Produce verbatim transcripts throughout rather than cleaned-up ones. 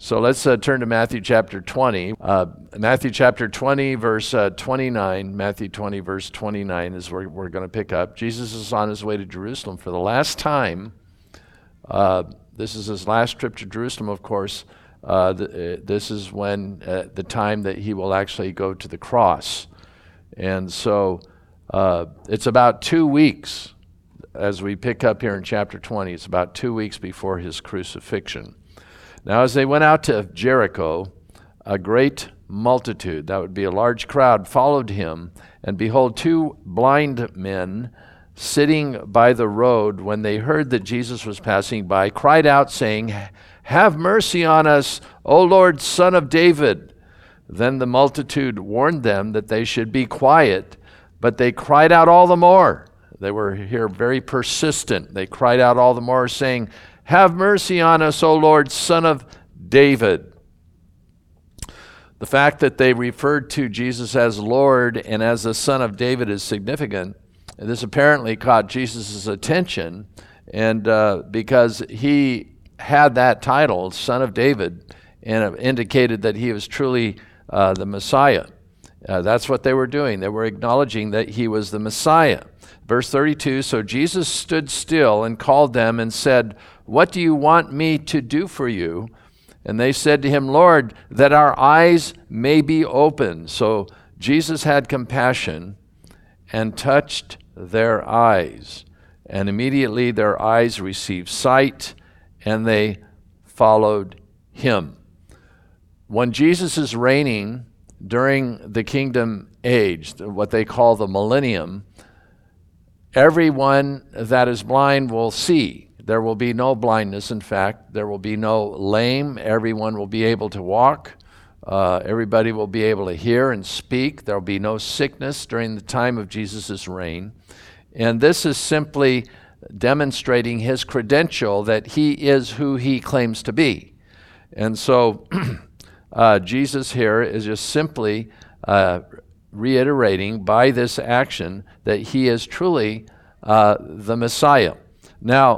So let's uh, turn to Matthew chapter twenty. Uh, Matthew chapter twenty, verse uh, twenty-nine. Matthew twenty, verse twenty-nine is where we're going to pick up. Jesus is on his way to Jerusalem for the last time. Uh, this is his last trip to Jerusalem, of course. Uh, th- this is when uh, the time that he will actually go to the cross. And so uh, it's about two weeks, as we pick up here in chapter twenty, it's about two weeks before his crucifixion. Now, as they went out to Jericho, a great multitude, that would be a large crowd, followed him. And behold, two blind men sitting by the road, when they heard that Jesus was passing by, cried out, saying, "Have mercy on us, O Lord, Son of David." Then the multitude warned them that they should be quiet, but they cried out all the more. They were here very persistent. They cried out all the more, saying, "Have mercy on us, O Lord, Son of David." The fact that they referred to Jesus as Lord and as the Son of David is significant. This apparently caught Jesus' attention, and uh, because he had that title, Son of David, and it indicated that he was truly uh, the Messiah. Uh, that's what they were doing. They were acknowledging that he was the Messiah. Verse thirty-two, so Jesus stood still and called them and said, "What do you want me to do for you?" And they said to him, "Lord, that our eyes may be opened." So Jesus had compassion and touched their eyes. And immediately their eyes received sight, and they followed him. When Jesus is reigning during the kingdom age, what they call the millennium, everyone that is blind will see. There will be no blindness. In fact, there will be no lame. Everyone will be able to walk. Uh, everybody will be able to hear and speak. There will be no sickness during the time of Jesus' reign. And this is simply demonstrating his credential that he is who he claims to be. And so uh, Jesus here is just simply uh, reiterating by this action that he is truly uh, the Messiah. Now,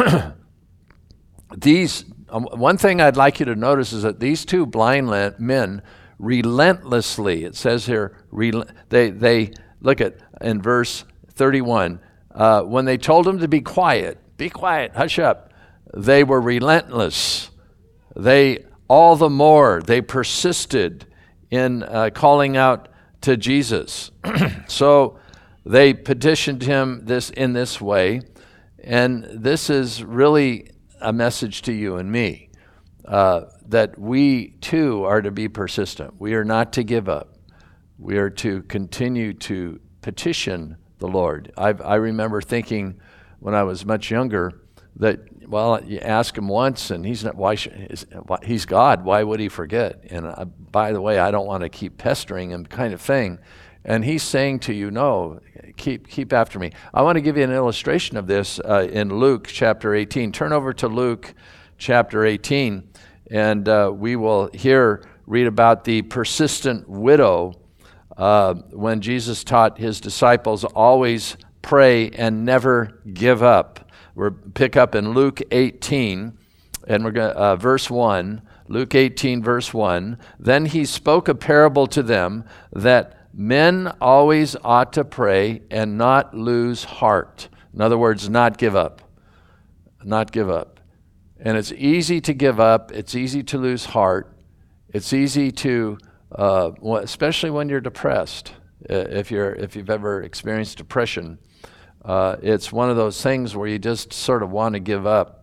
these um, one thing I'd like you to notice is that these two blind le- men relentlessly, it says here, rel- they they look at in verse thirty-one, uh, when they told him to be quiet, be quiet, hush up, they were relentless. They all the more they persisted in uh, calling out to Jesus. So they petitioned him this in this way. And this is really a message to you and me, uh, that we too are to be persistent. We are not to give up. We are to continue to petition the Lord. I've, I remember thinking when I was much younger that, well, you ask him once and he's not, why should, is, why, he's God, why would he forget? And uh, by the way, I don't want to keep pestering him kind of thing. And he's saying to you, no, keep keep after me. I want to give you an illustration of this uh, in Luke chapter eighteen. Turn over to Luke chapter eighteen, and uh, we will here read about the persistent widow uh, when Jesus taught his disciples, always pray and never give up. We'll pick up in Luke eighteen, and we're going uh, verse one. Luke eighteen, verse one. Then he spoke a parable to them that men always ought to pray and not lose heart. In other words, not give up. Not give up. And it's easy to give up. It's easy to lose heart. It's easy to, uh, especially when you're depressed. If you're, if you've ever experienced depression, uh, it's one of those things where you just sort of want to give up.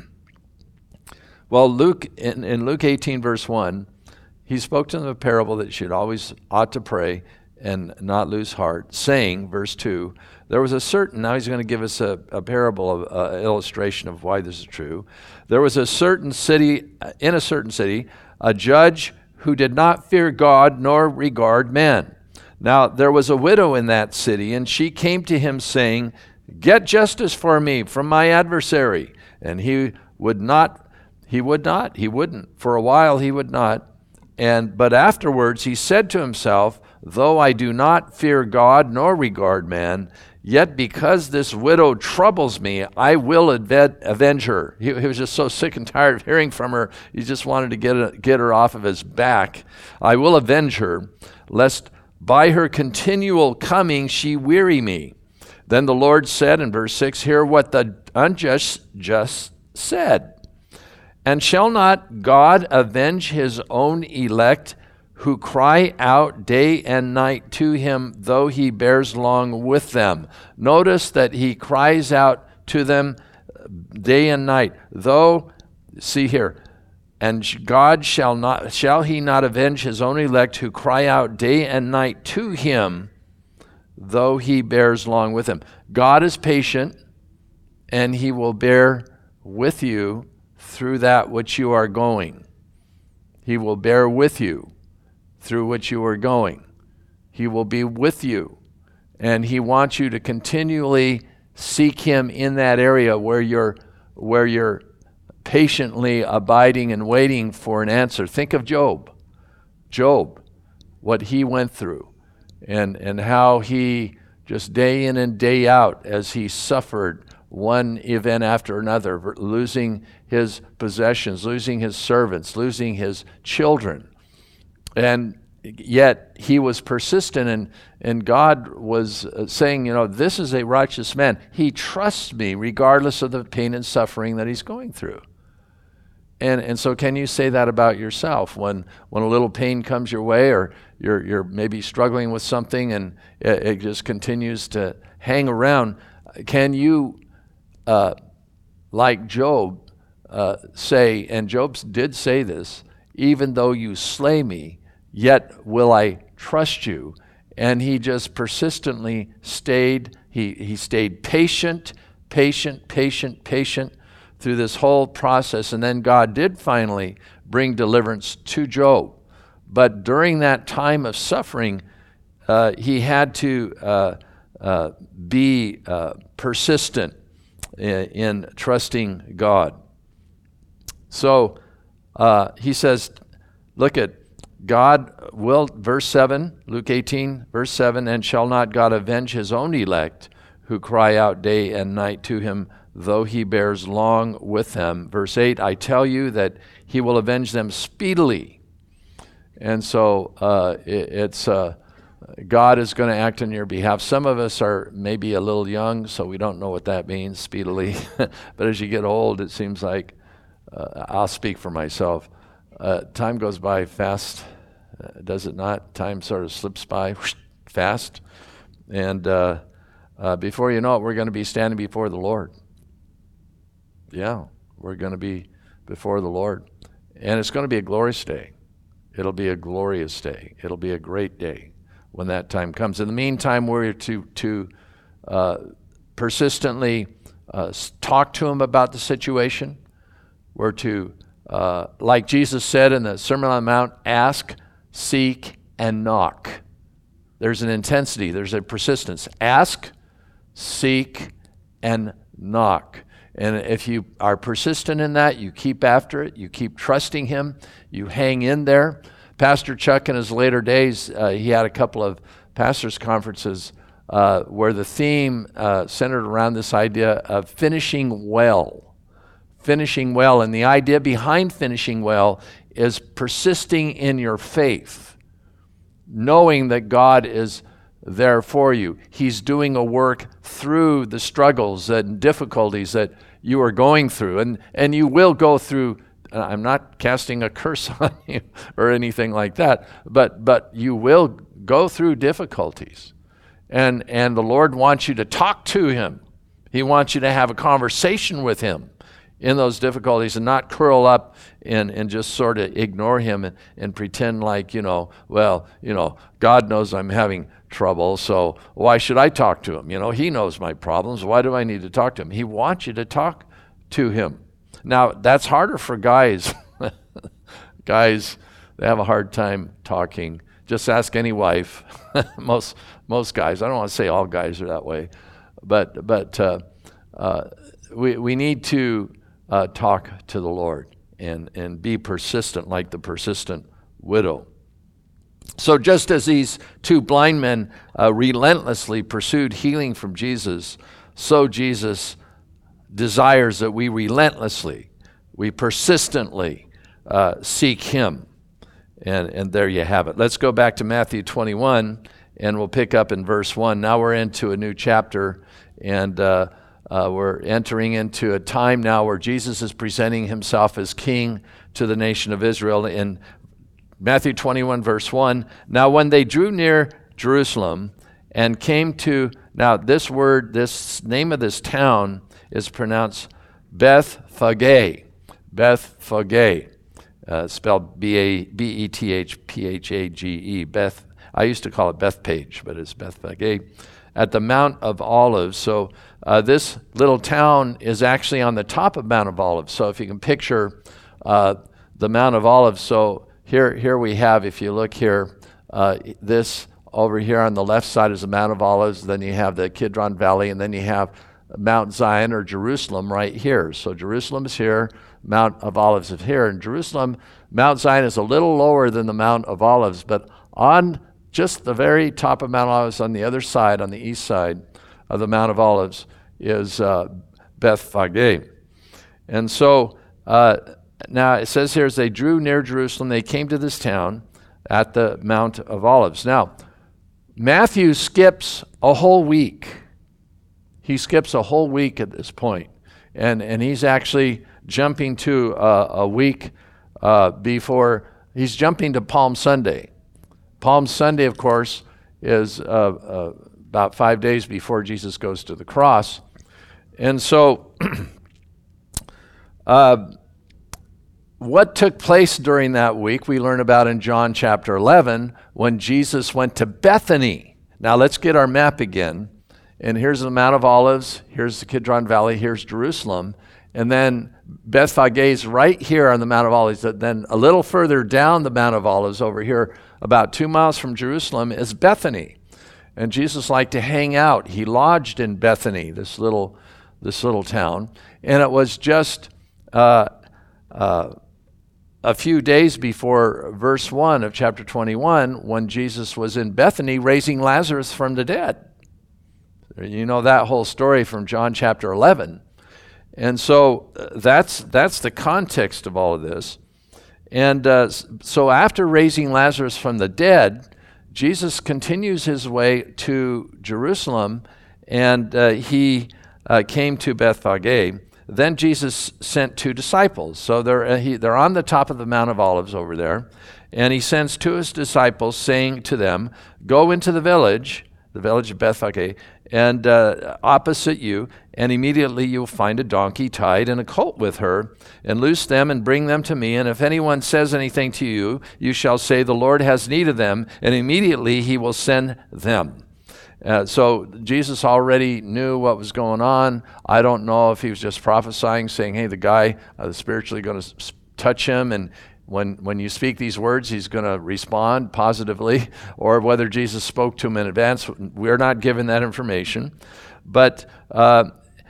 Well, Luke in, in Luke eighteen, verse one, he spoke to them a parable that you should always ought to pray and not lose heart, saying, verse two, there was a certain, now he's going to give us a, a parable, of uh, illustration of why this is true. There was a certain city, in a certain city, a judge who did not fear God nor regard man. Now there was a widow in that city, and she came to him saying, get justice for me from my adversary. And he would not, he would not, he wouldn't. For a while he would not. And but afterwards he said to himself, though I do not fear God nor regard man, Yet because this widow troubles me, I will adve- avenge her. He, he was just so sick and tired of hearing from her, he just wanted to get, a, get her off of his back. I will avenge her, lest by her continual coming she weary me. Then the Lord said in verse six, hear what the unjust just said. And shall not God avenge his own elect who cry out day and night to him, though he bears long with them? Notice that he cries out to them day and night. Though, see here, and God shall not, shall he not avenge his own elect who cry out day and night to him, though he bears long with them? God is patient, and he will bear with you through that which you are going. He will bear with you through which you are going. He will be with you, and he wants you to continually seek him in that area where you're where you're patiently abiding and waiting for an answer. Think of Job. Job, what he went through, and and how he just day in and day out, as he suffered one event after another, losing his possessions, losing his servants, losing his children. And yet he was persistent, and, and God was saying, you know, this is a righteous man. He trusts me regardless of the pain and suffering that he's going through. And and so can you say that about yourself when when a little pain comes your way, or you're you're maybe struggling with something and it, it just continues to hang around? Can you, uh, like Job, uh, say, and Job did say this, even though you slay me, yet will I trust you? And he just persistently stayed, he, he stayed patient, patient, patient, patient through this whole process. And then God did finally bring deliverance to Job. But during that time of suffering, uh, he had to uh, uh, be uh, persistent in, in trusting God. So uh, he says, look at God will, verse seven, Luke eighteen, verse seven, and shall not God avenge his own elect who cry out day and night to him, though he bears long with them? Verse eight, I tell you that he will avenge them speedily. And so uh, it, it's uh, God is going to act on your behalf. Some of us are maybe a little young, so we don't know what that means, speedily. But as you get old, it seems like, uh, I'll speak for myself, uh, time goes by fast. Uh, does it not? Time sort of slips by whoosh, fast. And uh, uh, before you know it, we're going to be standing before the Lord. Yeah, we're going to be before the Lord. And it's going to be a glorious day. It'll be a glorious day. It'll be a great day when that time comes. In the meantime, we're to, to uh, persistently uh, talk to him about the situation. We're to, uh, like Jesus said in the Sermon on the Mount, ask, seek, and knock. There's an intensity. There's a persistence. Ask, seek, and knock. And if you are persistent in that, you keep after it, you keep trusting him, you hang in there. Pastor Chuck, in his later days, uh, he had a couple of pastors' conferences uh, where the theme uh, centered around this idea of finishing well. Finishing well. And the idea behind finishing well is persisting in your faith, knowing that God is there for you. He's doing a work through the struggles and difficulties that you are going through. And, and you will go through, I'm not casting a curse on you or anything like that, but, but you will go through difficulties. And, and the Lord wants you to talk to him. He wants you to have a conversation with him in those difficulties and not curl up and, and just sort of ignore him and, and pretend like, you know, well, you know, God knows I'm having trouble, so why should I talk to him? You know, he knows my problems. Why do I need to talk to him? He wants you to talk to him. Now, that's harder for guys. Guys, they have a hard time talking. Just ask any wife. most most guys. I don't want to say all guys are that way, but but uh, uh, we we need to uh, talk to the Lord and and be persistent, like the persistent widow. So just as these two blind men uh, relentlessly pursued healing from Jesus, so Jesus desires that we relentlessly, we persistently uh, seek him. And, and there you have it. Let's go back to Matthew twenty-one, and we'll pick up in verse one. Now we're into a new chapter, and uh, uh, we're entering into a time now where Jesus is presenting himself as king to the nation of Israel. In Matthew twenty-one, verse one, now when they drew near Jerusalem and came to, now this word, this name of this town is pronounced Bethphage, Bethphage, uh, spelled B A B E T H P H A G E, Beth. I used to call it Bethpage, but it's Bethphage, at the Mount of Olives. So uh, this little town is actually on the top of Mount of Olives. So if you can picture uh, the Mount of Olives, so here, here we have, if you look here, uh, this over here on the left side is the Mount of Olives. Then you have the Kidron Valley, and then you have Mount Zion or Jerusalem right here. So Jerusalem is here, Mount of Olives is here. And Jerusalem, Mount Zion is a little lower than the Mount of Olives, but on just the very top of Mount Olives on the other side, on the east side of the Mount of Olives, is uh, Bethphage. And so uh, now it says here, as they drew near Jerusalem, they came to this town at the Mount of Olives. Now, Matthew skips a whole week. He skips a whole week at this point. And, and he's actually jumping to uh, a week uh, before, he's jumping to Palm Sunday. Palm Sunday, of course, is uh, uh, about five days before Jesus goes to the cross. And so, uh, what took place during that week, we learn about in John chapter eleven, when Jesus went to Bethany. Now, let's get our map again. And here's the Mount of Olives, here's the Kidron Valley, here's Jerusalem. And then Bethphage is right here on the Mount of Olives. Then a little further down the Mount of Olives over here, about two miles from Jerusalem, is Bethany. And Jesus liked to hang out. He lodged in Bethany, this little, this little town. And it was just uh, uh, a few days before verse one of chapter twenty-one when Jesus was in Bethany raising Lazarus from the dead. You know that whole story from John chapter eleven. And so uh, that's that's the context of all of this. And uh, so after raising Lazarus from the dead, Jesus continues his way to Jerusalem, and uh, he uh, came to Bethphage. Then Jesus sent two disciples. So they're, uh, he, they're on the top of the Mount of Olives over there, and he sends two of his disciples, saying to them, go into the village, the village of Bethphage, and uh, opposite you, and immediately you'll find a donkey tied and a colt with her, and loose them and bring them to me. And if anyone says anything to you, you shall say, the Lord has need of them, and immediately he will send them. Uh, so Jesus already knew what was going on. I don't know if he was just prophesying, saying, hey, the guy uh, is spiritually going to s- touch him, and When when you speak these words, he's going to respond positively, or whether Jesus spoke to him in advance. We're not given that information. But, uh,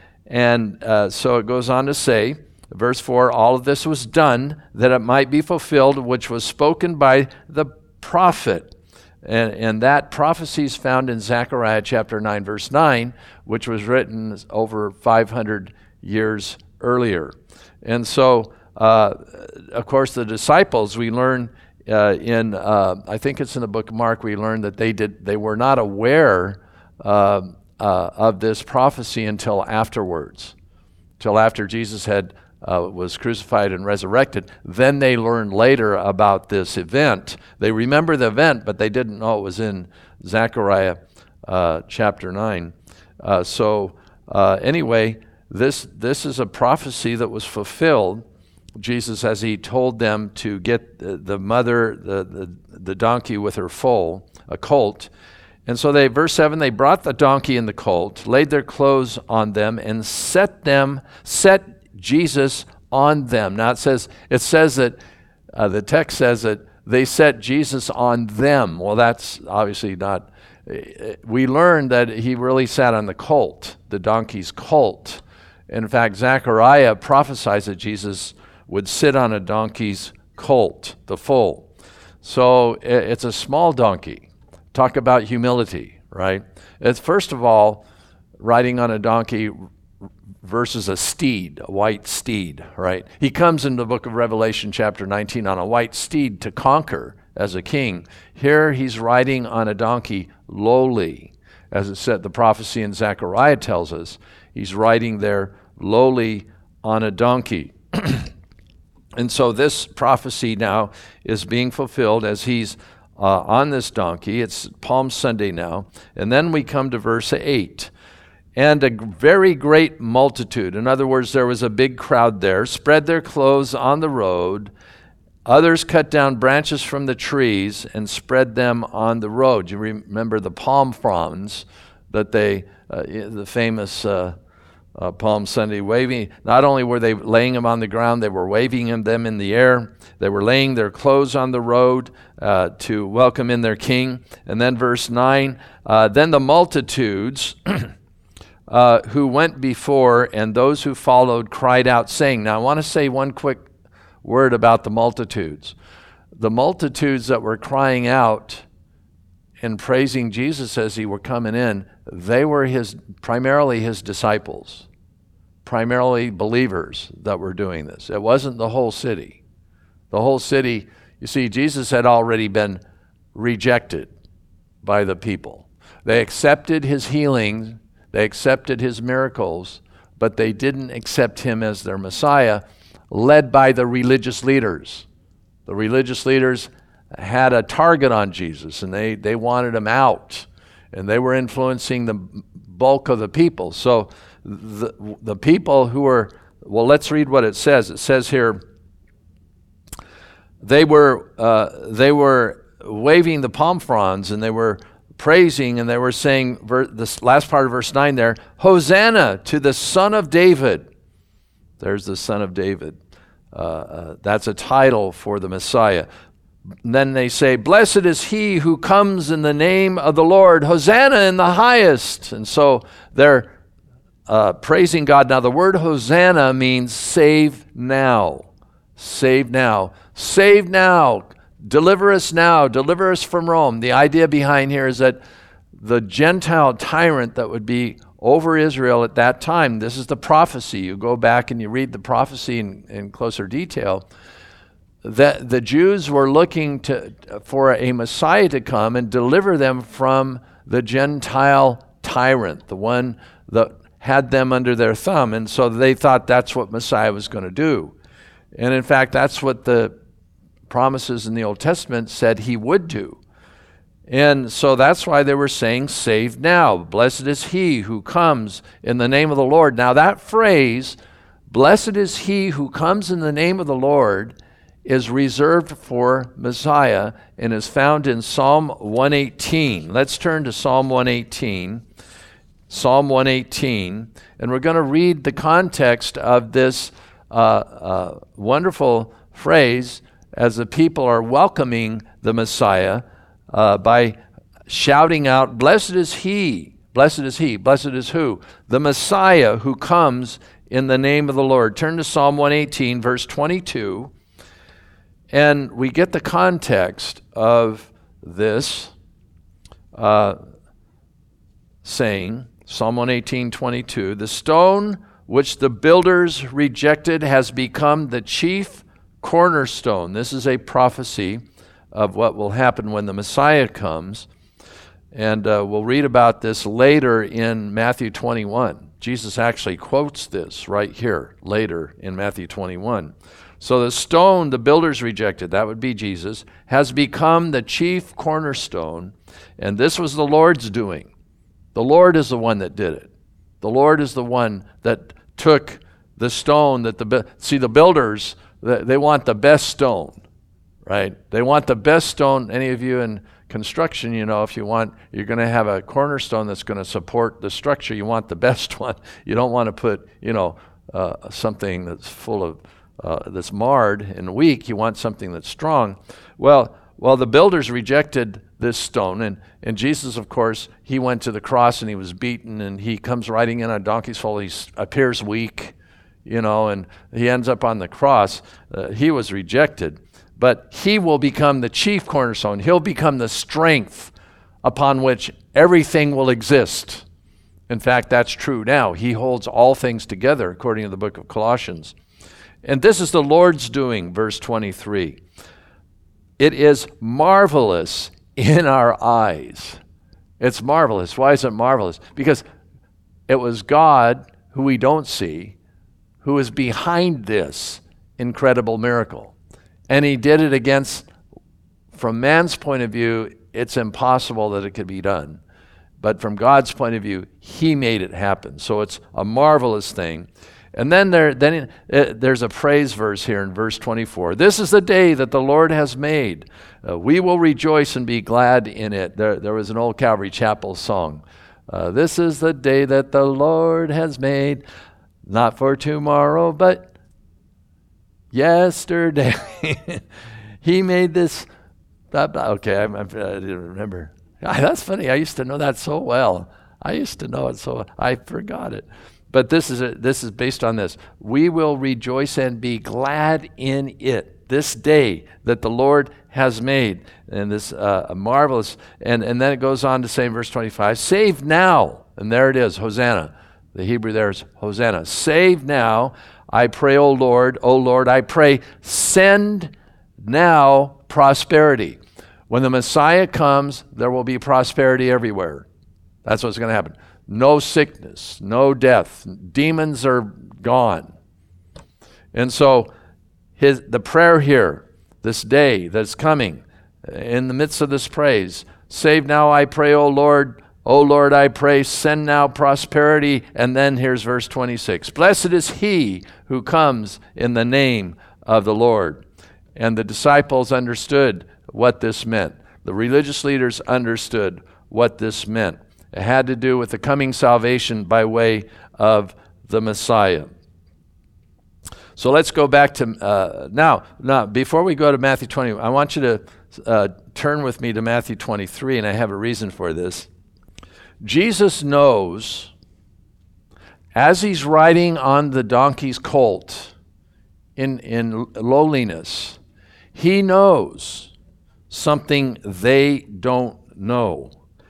and uh, so it goes on to say, verse four, all of this was done that it might be fulfilled, which was spoken by the prophet. And, and that prophecy is found in Zechariah chapter nine, verse nine, which was written over five hundred years earlier. And so, Uh, of course, the disciples, we learn uh, in, uh, I think it's in the book of Mark, we learn that they did they were not aware uh, uh, of this prophecy until afterwards, till after Jesus had uh, was crucified and resurrected. Then they learned later about this event. They remember the event, but they didn't know it was in Zechariah uh, chapter nine. Uh, so uh, anyway, this this is a prophecy that was fulfilled. Jesus, as he told them to get the, the mother, the, the, the donkey with her foal, a colt. And so they, verse seven, they brought the donkey and the colt, laid their clothes on them, and set them, set Jesus on them. Now it says, it says that, uh, the text says that they set Jesus on them. Well, that's obviously not, we learned that he really sat on the colt, the donkey's colt. In fact, Zechariah prophesies that Jesus would sit on a donkey's colt, the foal. So it's a small donkey. Talk about humility, right? It's first of all, riding on a donkey versus a steed, a white steed, right? He comes in the book of Revelation chapter nineteen on a white steed to conquer as a king. Here he's riding on a donkey lowly. As it said, the prophecy in Zechariah tells us, he's riding there lowly on a donkey. And so this prophecy now is being fulfilled as he's uh, on this donkey. It's Palm Sunday now. And then we come to verse eight. And a very great multitude, in other words, there was a big crowd there, spread their clothes on the road. Others cut down branches from the trees and spread them on the road. You remember the palm fronds that they, uh, the famous uh, uh, Palm Sunday waving. Not only were they laying them on the ground, they were waving them in the air. They were laying their clothes on the road uh, to welcome in their king. And then verse nine, uh, then the multitudes uh, who went before and those who followed cried out, saying, now I want to say one quick word about the multitudes. The multitudes that were crying out and praising Jesus as he were coming in, they were his primarily his disciples, primarily believers that were doing this. It wasn't the whole city. The whole city, you see, Jesus had already been rejected by the people. They accepted his healings, they accepted his miracles, but they didn't accept him as their Messiah, led by the religious leaders. The religious leaders had a target on Jesus, and they, they wanted him out, and they were influencing the bulk of the people. So the, the people who were, well, let's read what it says. It says here, they were, uh, they were waving the palm fronds, and they were praising, and they were saying, ver- this last part of verse nine there, Hosanna to the Son of David. There's the Son of David. Uh, uh, that's a title for the Messiah. And then they say, blessed is he who comes in the name of the Lord, Hosanna in the highest. And so they're uh, praising God. Now the word Hosanna means save now, save now, save now, deliver us now, deliver us from Rome. The idea behind here is that the Gentile tyrant that would be over Israel at that time, this is the prophecy. You go back and you read the prophecy in, in closer detail, that the Jews were looking to for a Messiah to come and deliver them from the Gentile tyrant, the one that had them under their thumb. And so they thought that's what Messiah was going to do. And in fact, that's what the promises in the Old Testament said he would do. And so that's why they were saying, save now. Blessed is he who comes in the name of the Lord. Now that phrase, blessed is he who comes in the name of the Lord, is reserved for Messiah and is found in Psalm one eighteen. Let's turn to Psalm one eighteen. Psalm one eighteen. And we're going to read the context of this uh, uh, wonderful phrase as the people are welcoming the Messiah uh, by shouting out, blessed is he, blessed is he, blessed is who? The Messiah who comes in the name of the Lord. Turn to Psalm one eighteen, verse twenty-two. And we get the context of this uh, saying, Psalm one eighteen, twenty-two, the stone which the builders rejected has become the chief cornerstone. This is a prophecy of what will happen when the Messiah comes. And uh, we'll read about this later in Matthew twenty-one. Jesus actually quotes this right here later in Matthew twenty-one. So the stone the builders rejected, that would be Jesus, has become the chief cornerstone, and this was the Lord's doing. The Lord is the one that did it. The Lord is the one that took the stone that the, see the builders, they want the best stone, right? They want the best stone. Any of you in construction, you know, if you want, you're going to have a cornerstone that's going to support the structure, you want the best one. You don't want to put, you know, uh, something that's full of Uh, that's marred and weak. You want something that's strong. Well, well, the builders rejected this stone, and, and Jesus, of course, he went to the cross and he was beaten, and he comes riding in on a donkey's foal. He appears weak, you know, and he ends up on the cross. Uh, he was rejected. but he will become the chief cornerstone. He'll become the strength upon which everything will exist. In fact, that's true now. He holds all things together, according to the book of Colossians. And this is the Lord's doing, verse twenty-three. It is marvelous in our eyes. It's marvelous. Why is it marvelous? Because it was God, who we don't see, who is behind this incredible miracle. And he did it against, from man's point of view, it's impossible that it could be done. But from God's point of view, he made it happen. So it's a marvelous thing. And then there, then uh, there's a praise verse here in verse twenty-four. This is the day that the Lord has made. Uh, we will rejoice and be glad in it. There, there was an old Calvary Chapel song. Uh, this is the day that the Lord has made, not for tomorrow, but yesterday. He made this. Okay, I, I didn't remember. That's funny. I used to know that so well. I used to know it so I forgot it. But this is a, this is based on this. We will rejoice and be glad in it, this day that the Lord has made. And this uh, marvelous, and, and then it goes on to say in verse twenty-five, save now. And there it is, Hosanna. The Hebrew there is Hosanna. Save now, I pray, O Lord. O Lord, I pray, send now prosperity. When the Messiah comes, there will be prosperity everywhere. That's what's going to happen. No sickness, no death. Demons are gone. And so his the prayer here, this day that's coming, in the midst of this praise, save now, I pray, O Lord. O Lord, I pray, send now prosperity. And then here's verse twenty-six. Blessed is he who comes in the name of the Lord. And the disciples understood what this meant. The religious leaders understood what this meant. It had to do with the coming salvation by way of the Messiah. So let's go back to, uh, now, now, before we go to Matthew twenty, I want you to uh, turn with me to Matthew twenty-three, and I have a reason for this. Jesus knows, as he's riding on the donkey's colt in, in lowliness, he knows something they don't know.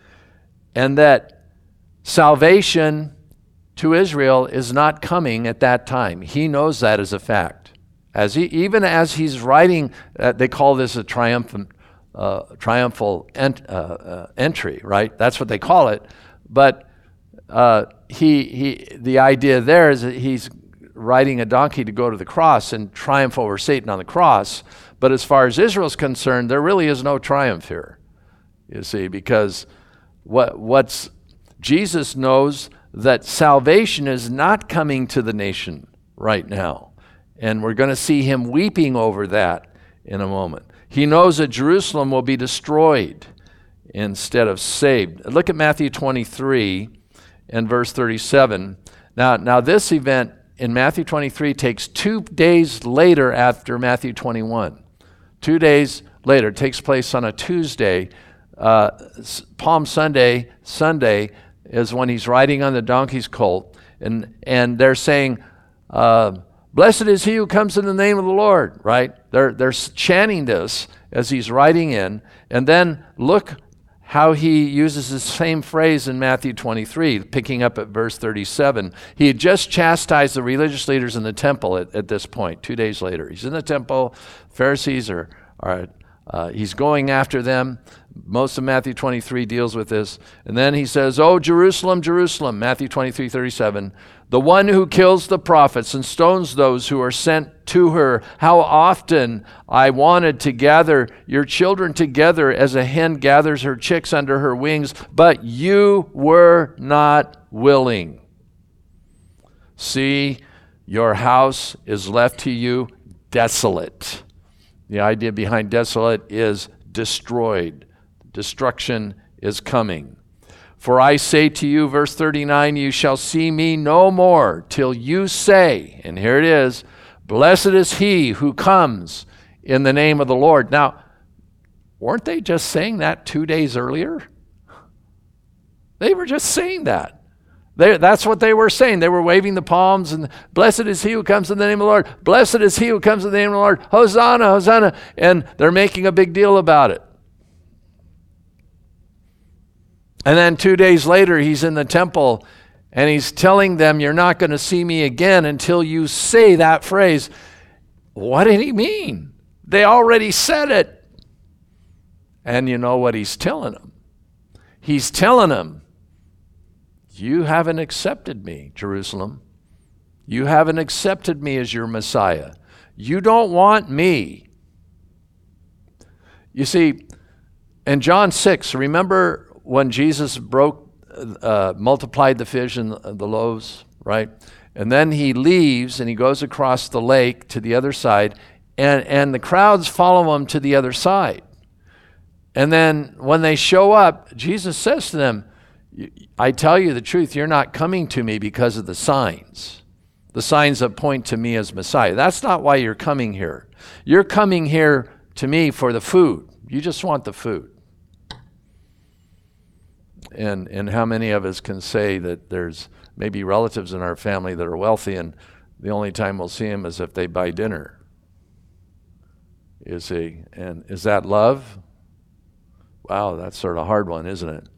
And that salvation to Israel is not coming at that time. He knows that as a fact. As he, even as he's riding, uh, they call this a triumphant, uh, triumphal ent, uh, uh, entry, right? That's what they call it. But uh, he, he, the idea there is that he's riding a donkey to go to the cross and triumph over Satan on the cross. But as far as Israel's concerned, there really is no triumph here, you see, because what what's Jesus knows that salvation is not coming to the nation right now. And we're going to see him weeping over that in a moment. He knows that Jerusalem will be destroyed instead of saved. Look at Matthew twenty-three and verse thirty-seven. Now, now this event in Matthew twenty-three takes two days later after Matthew twenty-one. Two days later. It takes place on a Tuesday. Uh, Palm Sunday, Sunday is when he's riding on the donkey's colt, and and they're saying, uh, "Blessed is he who comes in the name of the Lord." Right? They're they're chanting this as he's riding in, and then look how he uses the same phrase in Matthew twenty-three, picking up at verse thirty-seven. He had just chastised the religious leaders in the temple at, at this point. Two days later, he's in the temple. Pharisees are are uh, he's going after them. Most of Matthew twenty-three deals with this. And then he says, "Oh, Jerusalem, Jerusalem," Matthew twenty-three, thirty-seven, "the one who kills the prophets and stones those who are sent to her. How often I wanted to gather your children together as a hen gathers her chicks under her wings, but you were not willing. See, your house is left to you desolate." The idea behind desolate is destroyed. Destruction is coming. "For I say to you," verse thirty-nine, "you shall see me no more till you say," and here it is, "Blessed is he who comes in the name of the Lord." Now, weren't they just saying that two days earlier? They were just saying that. They, that's what they were saying. They were waving the palms and blessed is he who comes in the name of the Lord. Blessed is he who comes in the name of the Lord. Hosanna, Hosanna. And they're making a big deal about it. And then two days later, he's in the temple and he's telling them, you're not going to see me again until you say that phrase. What did he mean? They already said it. And you know what he's telling them? He's telling them, you haven't accepted me, Jerusalem. You haven't accepted me as your Messiah. You don't want me. You see, in John six, remember when Jesus broke, uh, multiplied the fish and the loaves, right? And then he leaves and he goes across the lake to the other side, and, and the crowds follow him to the other side. And then when they show up, Jesus says to them, I tell you the truth, you're not coming to me because of the signs, the signs that point to me as Messiah. That's not why you're coming here. You're coming here to me for the food. You just want the food. And and how many of us can say that there's maybe relatives in our family that are wealthy and the only time we'll see them is if they buy dinner? You see, and is that love? Wow, that's sort of a hard one, isn't it?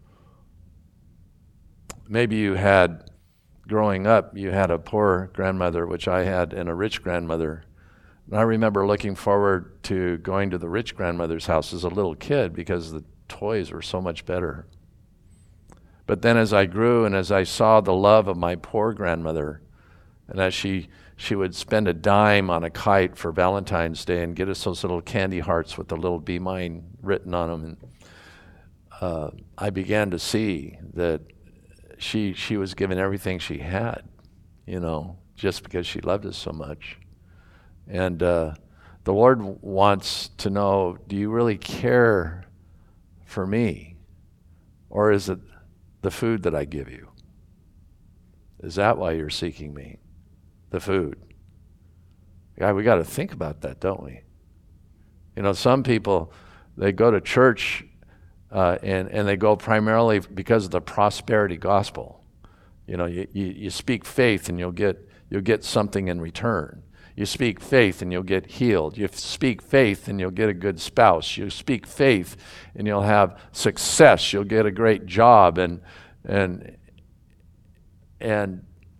Maybe you had, growing up, you had a poor grandmother, which I had, and a rich grandmother. And I remember looking forward to going to the rich grandmother's house as a little kid because the toys were so much better. But then as I grew and as I saw the love of my poor grandmother, and as she, she would spend a dime on a kite for Valentine's Day and get us those little candy hearts with the little Be Mine written on them, and uh, I began to see that She she was given everything she had, you know, just because she loved us so much. And uh, the Lord wants to know, do you really care for me? Or is it the food that I give you? Is that why you're seeking me? The food. God, we got to think about that, don't we? You know, some people, they go to church Uh, and, and they go primarily because of the prosperity gospel. You know, you, you, you speak faith and you'll get you'll get something in return. You speak faith and you'll get healed. You speak faith and you'll get a good spouse. You speak faith and you'll have success. You'll get a great job. And and and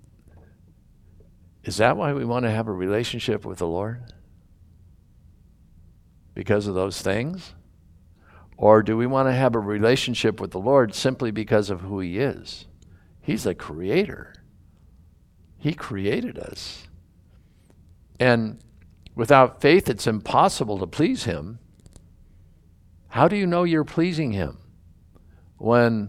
is that why we want to have a relationship with the Lord? Because of those things? Or do we want to have a relationship with the Lord simply because of who he is? He's a creator. He created us. And without faith, it's impossible to please him. How do you know you're pleasing him? When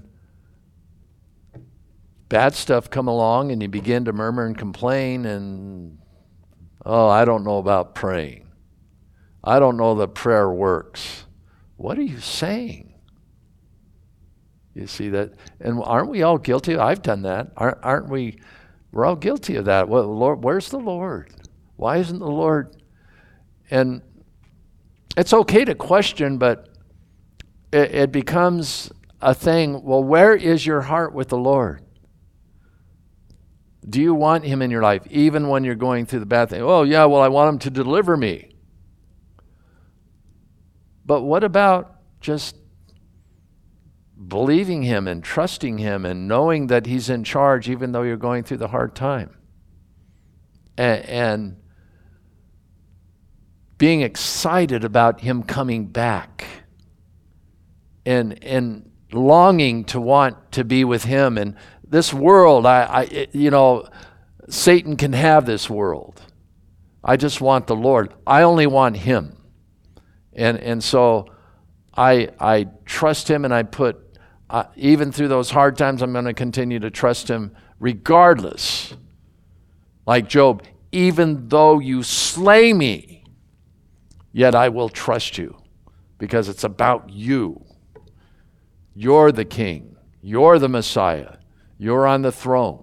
bad stuff come along and you begin to murmur and complain and, oh, I don't know about praying. I don't know that prayer works. What are you saying? You see that? And aren't we all guilty? I've done that. Aren't, aren't we? We're all guilty of that. Well, Lord, where's the Lord? Why isn't the Lord? And it's okay to question, but it, it becomes a thing. Well, where is your heart with the Lord? Do you want him in your life, even when you're going through the bad thing? Oh, yeah, well, I want him to deliver me. But what about just believing him and trusting him and knowing that he's in charge even though you're going through the hard time? And, and being excited about him coming back and, and longing to want to be with him. And this world, I, I, you know, Satan can have this world. I just want the Lord. I only want him. And and so I I trust him, and I put, uh, even through those hard times, I'm going to continue to trust him regardless. Like Job, even though you slay me, yet I will trust you because it's about you. You're the king. You're the Messiah. You're on the throne.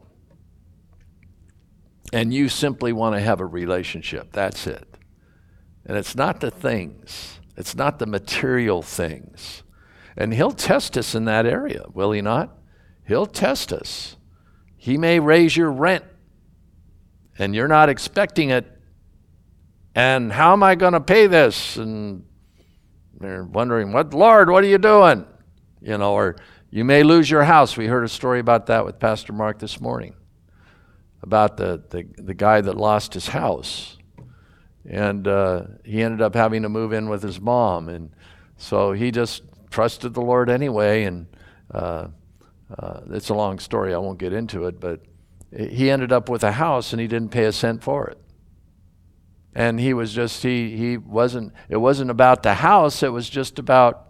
And you simply want to have a relationship. That's it. And it's not the things. It's not the material things. And he'll test us in that area, will he not? He'll test us. He may raise your rent, and you're not expecting it. And how am I going to pay this? And they're wondering, "What, Lord, what are you doing?" You know, or you may lose your house. We heard a story about that with Pastor Mark this morning, about the, the, the guy that lost his house. And uh, he ended up having to move in with his mom. And so he just trusted the Lord anyway. And uh, uh, it's a long story. I won't get into it. But he ended up with a house, and he didn't pay a cent for it. And he was just, he he wasn't, it wasn't about the house. It was just about,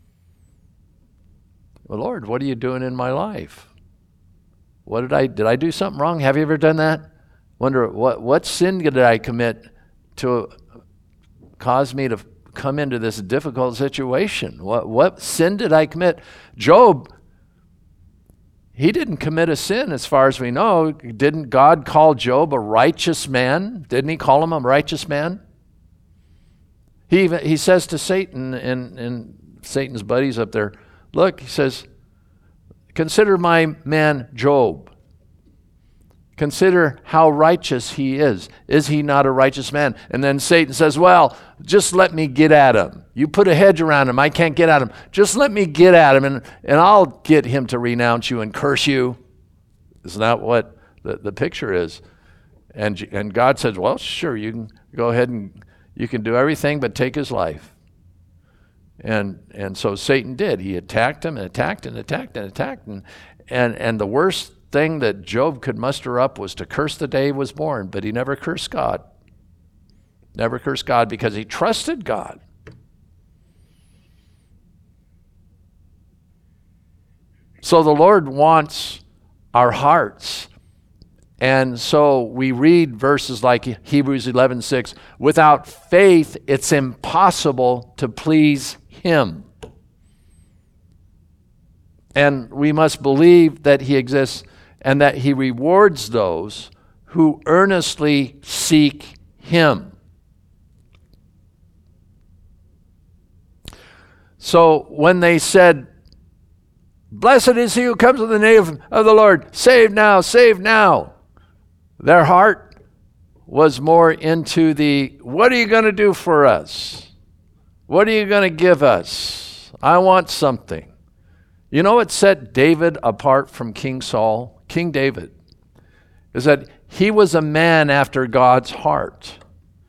"Well, Lord, what are you doing in my life? What did I, did I do something wrong? Have you ever done that? Wonder, what, what sin did I commit to cause me to come into this difficult situation? What, what sin did I commit?" Job, he didn't commit a sin as far as we know. Didn't God call Job a righteous man? Didn't he call him a righteous man? He even, he says to Satan and, and Satan's buddies up there, look, he says, "Consider my man Job. Consider how righteous he is. Is he not a righteous man?" And then Satan says, "Well, just let me get at him. You put a hedge around him. I can't get at him. Just let me get at him, and, and I'll get him to renounce you and curse you." Isn't that what the, the picture is? And, and God says, "Well, sure, you can go ahead and you can do everything but take his life." And and so Satan did. He attacked him and attacked and attacked and attacked. And, and, and the worst thing that Job could muster up was to curse the day he was born, but he never cursed God. Never cursed God because he trusted God. So the Lord wants our hearts. And so we read verses like Hebrews eleven six, "Without faith it's impossible to please him." And we must believe that he exists and that he rewards those who earnestly seek him. So when they said, "Blessed is he who comes in the name of the Lord, save now, save now," their heart was more into the, "What are you going to do for us? What are you going to give us? I want something." You know what set David apart from King Saul? King David, is that he was a man after God's heart.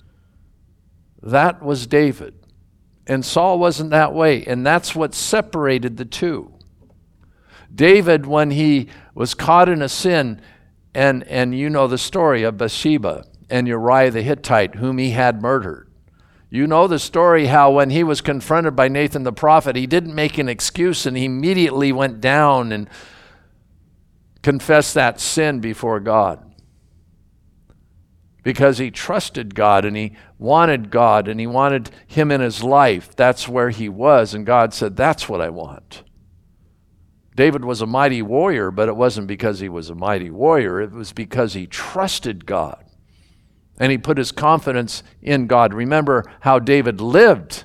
That was David. And Saul wasn't that way. And that's what separated the two. David, when he was caught in a sin, and, and you know the story of Bathsheba and Uriah the Hittite, whom he had murdered. You know the story how when he was confronted by Nathan the prophet, he didn't make an excuse, and he immediately went down and confessed that sin before God. Because he trusted God, and he wanted God, and he wanted him in his life. That's where he was, and God said, "That's what I want." David was a mighty warrior, but it wasn't because he was a mighty warrior. It was because he trusted God. And he put his confidence in God. Remember how David lived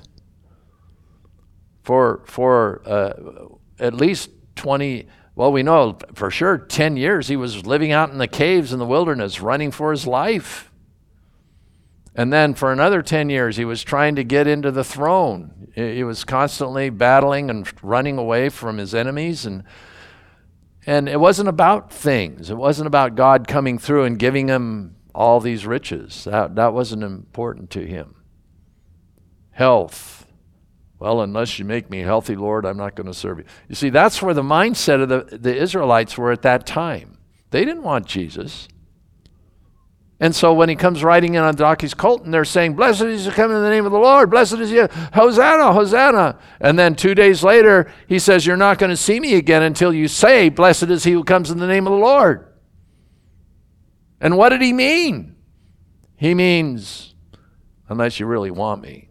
for, for uh, at least twenty, well, we know for sure ten years he was living out in the caves in the wilderness, running for his life. And then for another ten years, he was trying to get into the throne. He was constantly battling and running away from his enemies. And, and it wasn't about things. It wasn't about God coming through and giving him all these riches. That, that wasn't important to him. Health. Well, unless you make me healthy, Lord, I'm not going to serve you. You see, that's where the mindset of the, the Israelites were at that time. They didn't want Jesus. And so when he comes riding in on a donkey's colt, and they're saying, "Blessed is he who comes in the name of the Lord, blessed is he, Hosanna, Hosanna." And then two days later, he says, "You're not going to see me again until you say, blessed is he who comes in the name of the Lord." And what did he mean? He means, unless you really want me.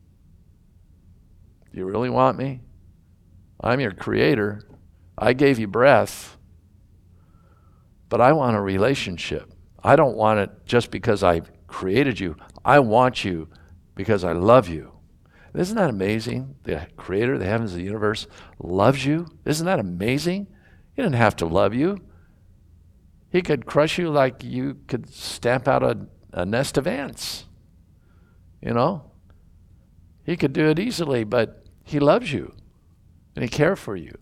You really want me? I'm your creator. I gave you breath. But I want a relationship. I don't want it just because I created you. I want you because I love you. Isn't that amazing? The creator of the heavens and the universe loves you. Isn't that amazing? He didn't have to love you. He could crush you like you could stamp out a, a nest of ants. You know? He could do it easily, but he loves you and he cares for you.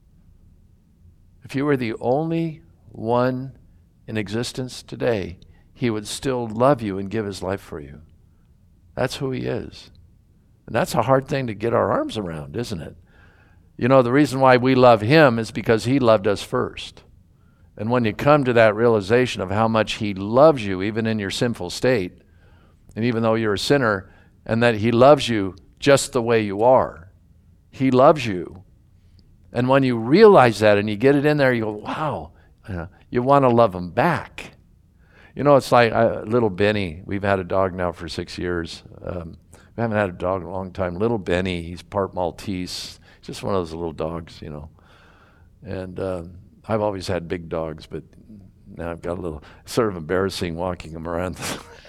If you were the only one in existence today, he would still love you and give his life for you. That's who he is. And that's a hard thing to get our arms around, isn't it? You know, the reason why we love him is because he loved us first. And when you come to that realization of how much he loves you, even in your sinful state, and even though you're a sinner, and that he loves you just the way you are, he loves you. And when you realize that and you get it in there, you go, wow, uh, you want to love him back. You know, it's like uh, little Benny. We've had a dog now for six years. Um, we haven't had a dog in a long time. Little Benny, he's part Maltese. He's just one of those little dogs, you know. And uh, I've always had big dogs, but now I've got a little, sort of embarrassing walking him around.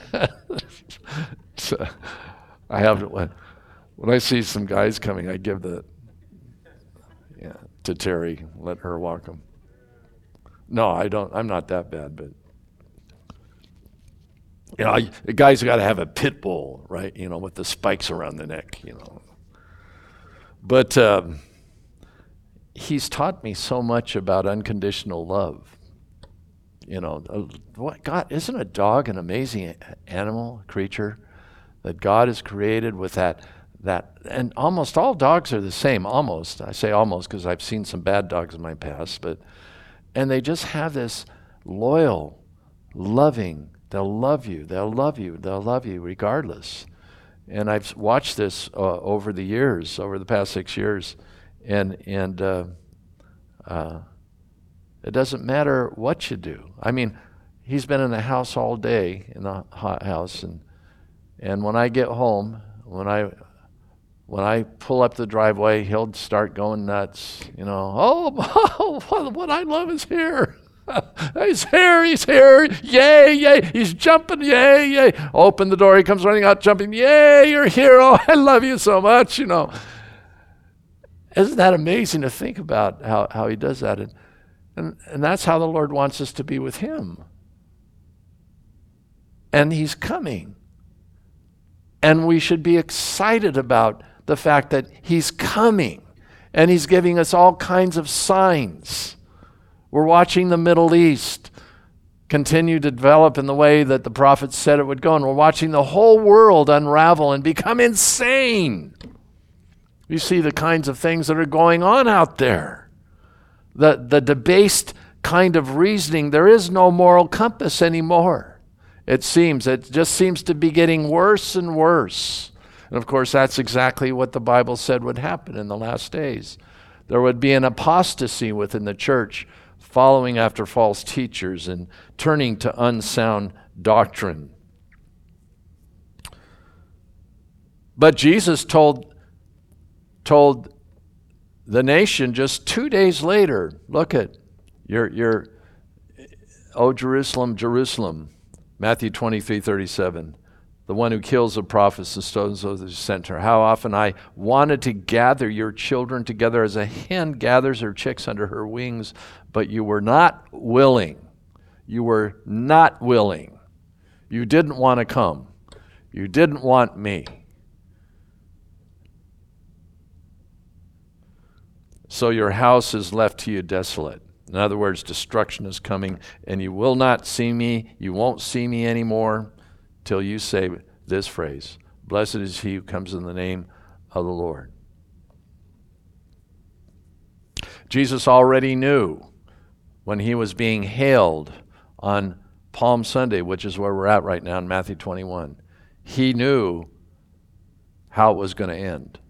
So I have, when, when I see some guys coming, I give the, yeah, to Terry, let her walk him. No, I don't, I'm not that bad, but you know, I, the guy's got to have a pit bull, right? You know, with the spikes around the neck, you know. But um, he's taught me so much about unconditional love. You know, uh, what God, isn't a dog an amazing animal, creature that God has created with that, that, and almost all dogs are the same, almost. I say almost because I've seen some bad dogs in my past, but, and they just have this loyal, loving, they'll love you, they'll love you, they'll love you regardless. And I've watched this uh, over the years, over the past six years, and and uh, uh, it doesn't matter what you do. I mean, he's been in the house all day, in the hot house, and and when I get home, when I when I pull up the driveway, he'll start going nuts. You know, oh, what, what I love is here. He's here, he's here, yay, yay, he's jumping, yay, yay. Open the door, he comes running out, jumping, yay, you're here, oh, I love you so much, you know. Isn't that amazing to think about how, how he does that? And, and, and that's how the Lord wants us to be with him. And he's coming. And we should be excited about the fact that he's coming. And he's giving us all kinds of signs. We're watching the Middle East continue to develop in the way that the prophets said it would go. And we're watching the whole world unravel and become insane. You see the kinds of things that are going on out there. The, the debased kind of reasoning. There is no moral compass anymore. It seems. It just seems to be getting worse and worse. And of course, that's exactly what the Bible said would happen in the last days. There would be an apostasy within the church, following after false teachers and turning to unsound doctrine. But Jesus told, told the nation just two days later, look at, your, your, oh Jerusalem, Jerusalem, Matthew twenty-three thirty-seven, the one who kills the prophets and stones those who sent her. How often I wanted to gather your children together as a hen gathers her chicks under her wings, but you were not willing. You were not willing. You didn't want to come. You didn't want me. So your house is left to you desolate. In other words, destruction is coming, and you will not see me. You won't see me anymore till you say this phrase, blessed is he who comes in the name of the Lord. Jesus already knew when he was being hailed on Palm Sunday, which is where we're at right now in Matthew twenty-one. He knew how it was going to end.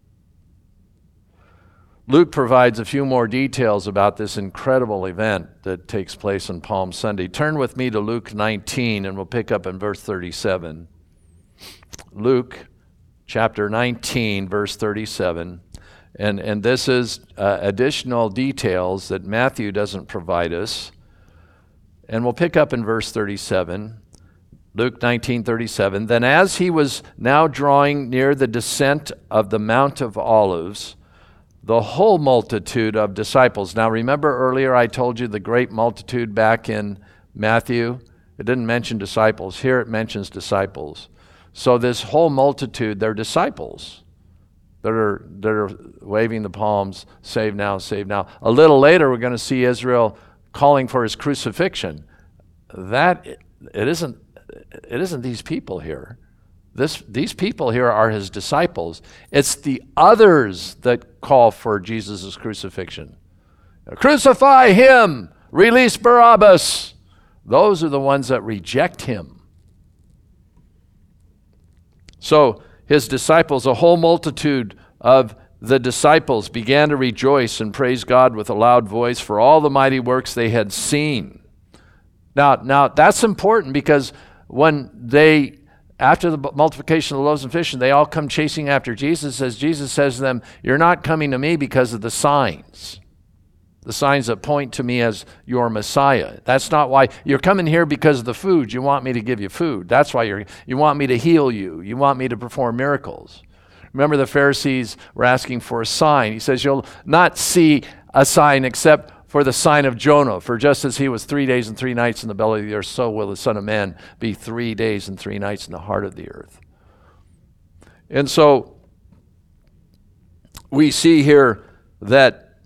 Luke provides a few more details about this incredible event that takes place on Palm Sunday. Turn with me to Luke nineteen, and we'll pick up in verse thirty-seven. Luke chapter nineteen, verse thirty-seven. And, and this is uh, additional details that Matthew doesn't provide us. And we'll pick up in verse thirty-seven. Luke nineteen thirty-seven. Then as he was now drawing near the descent of the Mount of Olives, the whole multitude of disciples. Now remember earlier I told you the great multitude back in Matthew? It didn't mention disciples. Here it mentions disciples. So this whole multitude, they're disciples that are, that are waving the palms, save now, save now. A little later we're going to see Israel calling for his crucifixion. That, it isn't, it isn't these people here. This, these people here are his disciples. It's the others that call for Jesus' crucifixion. Crucify him! Release Barabbas! Those are the ones that reject him. So his disciples, a whole multitude of the disciples, began to rejoice and praise God with a loud voice for all the mighty works they had seen. Now, now that's important because when they... After the multiplication of the loaves and fish, they all come chasing after Jesus. As Jesus says to them, you're not coming to me because of the signs. The signs that point to me as your Messiah. That's not why. You're coming here because of the food. You want me to give you food. That's why you're, you want me to heal you. You want me to perform miracles. Remember the Pharisees were asking for a sign. He says, you'll not see a sign except for the sign of Jonah. For just as he was three days and three nights in the belly of the earth, so will the Son of Man be three days and three nights in the heart of the earth. And so we see here that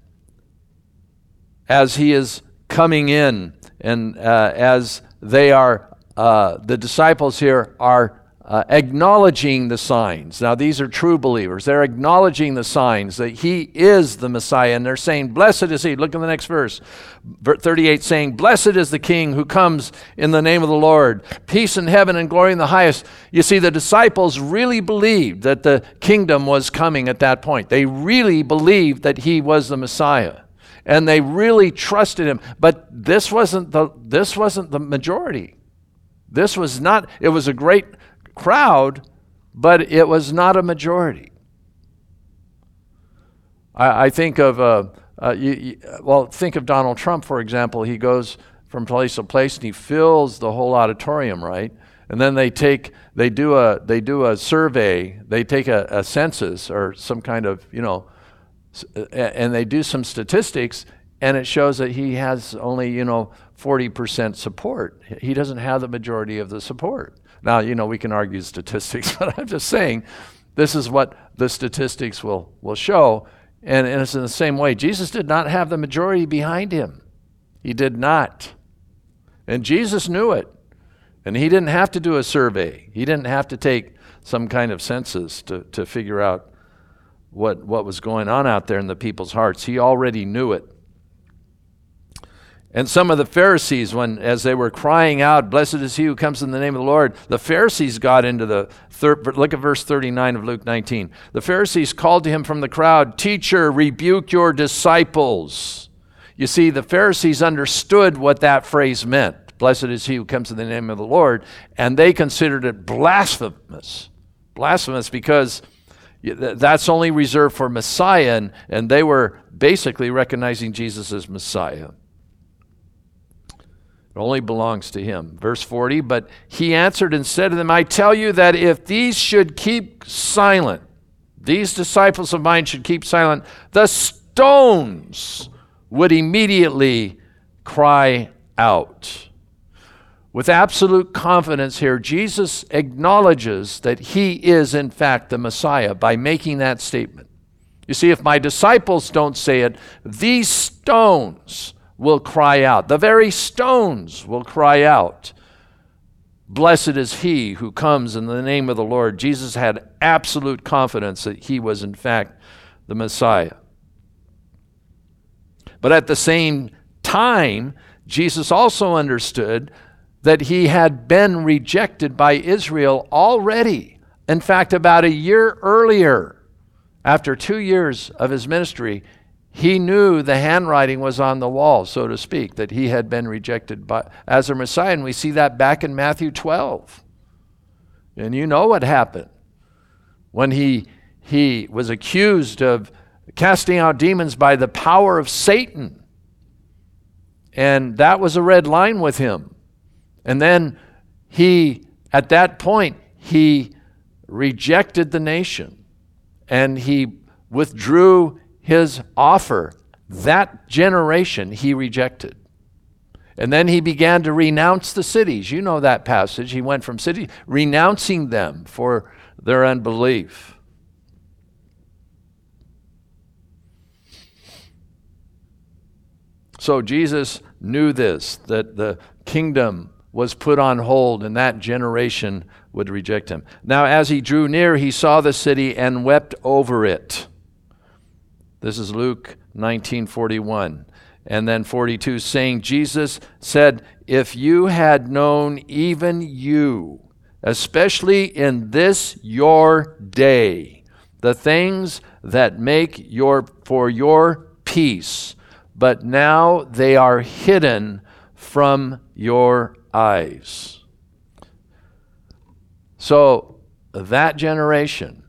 as he is coming in and uh, as they are, uh, the disciples here are Uh, acknowledging the signs. Now these are true believers. They're acknowledging the signs that he is the Messiah, and they're saying, blessed is he. Look in the next verse, thirty-eight, saying, blessed is the King who comes in the name of the Lord. Peace in heaven and glory in the highest. You see, the disciples really believed that the kingdom was coming at that point. They really believed that he was the Messiah, and they really trusted him. But this wasn't the, this wasn't the majority. This was not, it was a great crowd, but it was not a majority. I, I think of, uh, uh, you, you, well, think of Donald Trump, for example. He goes from place to place and he fills the whole auditorium, right? And then they take, they do a, they do a survey, they take a, a census or some kind of, you know, and they do some statistics, and it shows that he has only, you know, forty percent support. He doesn't have the majority of the support. Now, you know, we can argue statistics, but I'm just saying this is what the statistics will, will show. And, and it's in the same way. Jesus did not have the majority behind him. He did not. And Jesus knew it. And he didn't have to do a survey. He didn't have to take some kind of census to, to figure out what, what was going on out there in the people's hearts. He already knew it. And some of the Pharisees, when as they were crying out, blessed is he who comes in the name of the Lord, the Pharisees got into the, third, look at verse thirty-nine of Luke nineteen. The Pharisees called to him from the crowd, teacher, rebuke your disciples. You see, the Pharisees understood what that phrase meant. Blessed is he who comes in the name of the Lord. And they considered it blasphemous. Blasphemous because that's only reserved for Messiah. And, and they were basically recognizing Jesus as Messiah. It only belongs to him. Verse forty, but he answered and said to them, I tell you that if these should keep silent, these disciples of mine should keep silent, the stones would immediately cry out. With absolute confidence here, Jesus acknowledges that he is in fact the Messiah by making that statement. You see, if my disciples don't say it, these stones will cry out. The very stones will cry out. Blessed is he who comes in the name of the Lord. Jesus had absolute confidence that he was in fact the Messiah. But at the same time, Jesus also understood that he had been rejected by Israel already. In fact, about a year earlier, after two years of his ministry, he knew the handwriting was on the wall, so to speak, that he had been rejected by, as a Messiah. And we see that back in Matthew twelve. And you know what happened. When he, he was accused of casting out demons by the power of Satan. And that was a red line with him. And then he, at that point, he rejected the nation. And he withdrew his offer, that generation he rejected. And then he began to renounce the cities. You know that passage. He went from cities, renouncing them for their unbelief. So Jesus knew this, that the kingdom was put on hold and that generation would reject him. Now, as he drew near, he saw the city and wept over it. This is Luke nineteen forty-one. And then forty-two, saying, Jesus said, if you had known, even you, especially in this your day, the things that make your for your peace, but now they are hidden from your eyes. So that generation,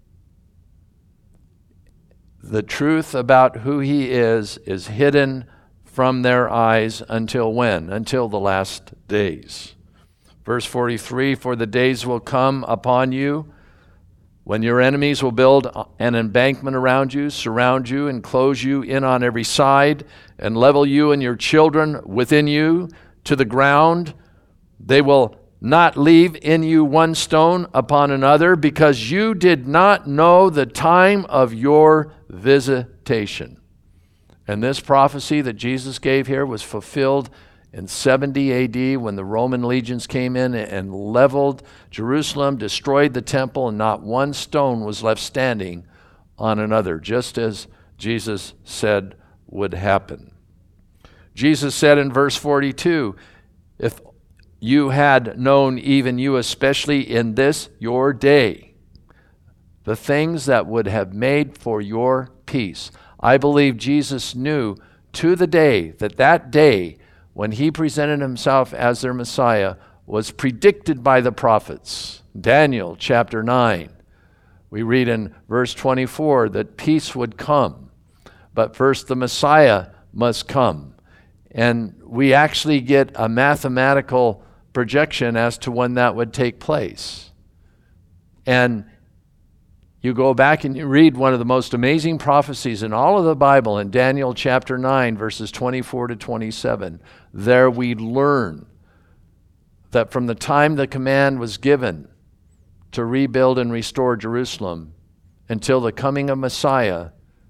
the truth about who he is is hidden from their eyes until when? Until the last days. Verse forty-three, for the days will come upon you when your enemies will build an embankment around you, surround you, and close you in on every side, and level you and your children within you to the ground. They will not leave in you one stone upon another, because you did not know the time of your visitation. And this prophecy that Jesus gave here was fulfilled in seventy A D when the Roman legions came in and leveled Jerusalem, destroyed the temple, and not one stone was left standing on another, just as Jesus said would happen. Jesus said in verse forty-two, if you had known, even you especially in this your day, the things that would have made for your peace. I believe Jesus knew to the day that that day when he presented himself as their Messiah was predicted by the prophets. Daniel chapter nine, we read in verse twenty-four that peace would come, but first the Messiah must come. And we actually get a mathematical projection as to when that would take place. And you go back and you read one of the most amazing prophecies in all of the Bible in Daniel chapter nine, verses twenty-four to twenty-seven. There we learn that from the time the command was given to rebuild and restore Jerusalem until the coming of Messiah,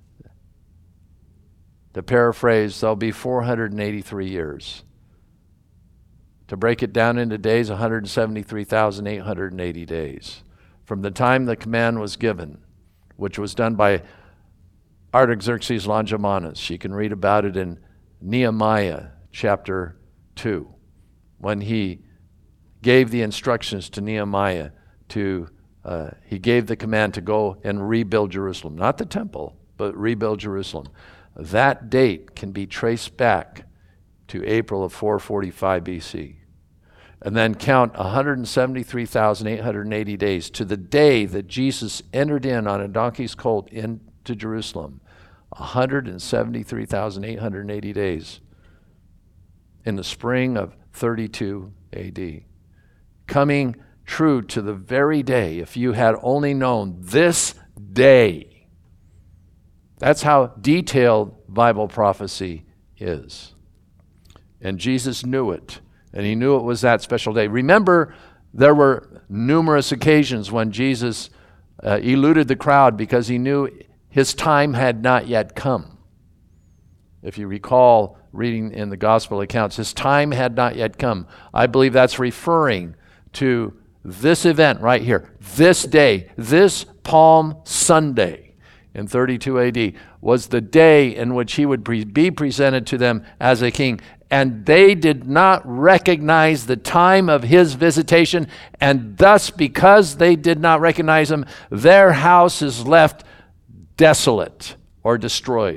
to paraphrase, there'll be four hundred eighty-three years. To break it down into days, one hundred seventy-three thousand eight hundred eighty days. From the time the command was given, which was done by Artaxerxes Longimanus. You can read about it in Nehemiah chapter two, when he gave the instructions to Nehemiah to, uh, he gave the command to go and rebuild Jerusalem. Not the temple, but rebuild Jerusalem. That date can be traced back to April of four forty-five B C. And then count one hundred seventy-three thousand eight hundred eighty days to the day that Jesus entered in on a donkey's colt into Jerusalem. one hundred seventy-three thousand eight hundred eighty days in the spring of thirty-two A D. Coming true to the very day, if you had only known this day. That's how detailed Bible prophecy is. And Jesus knew it. And he knew it was that special day. Remember, there were numerous occasions when Jesus uh, eluded the crowd because he knew his time had not yet come. If you recall reading in the gospel accounts, his time had not yet come. I believe that's referring to this event right here. This day, this Palm Sunday in thirty-two A D was the day in which he would pre- be presented to them as a king. And they did not recognize the time of his visitation, and thus, because they did not recognize him, their house is left desolate or destroyed.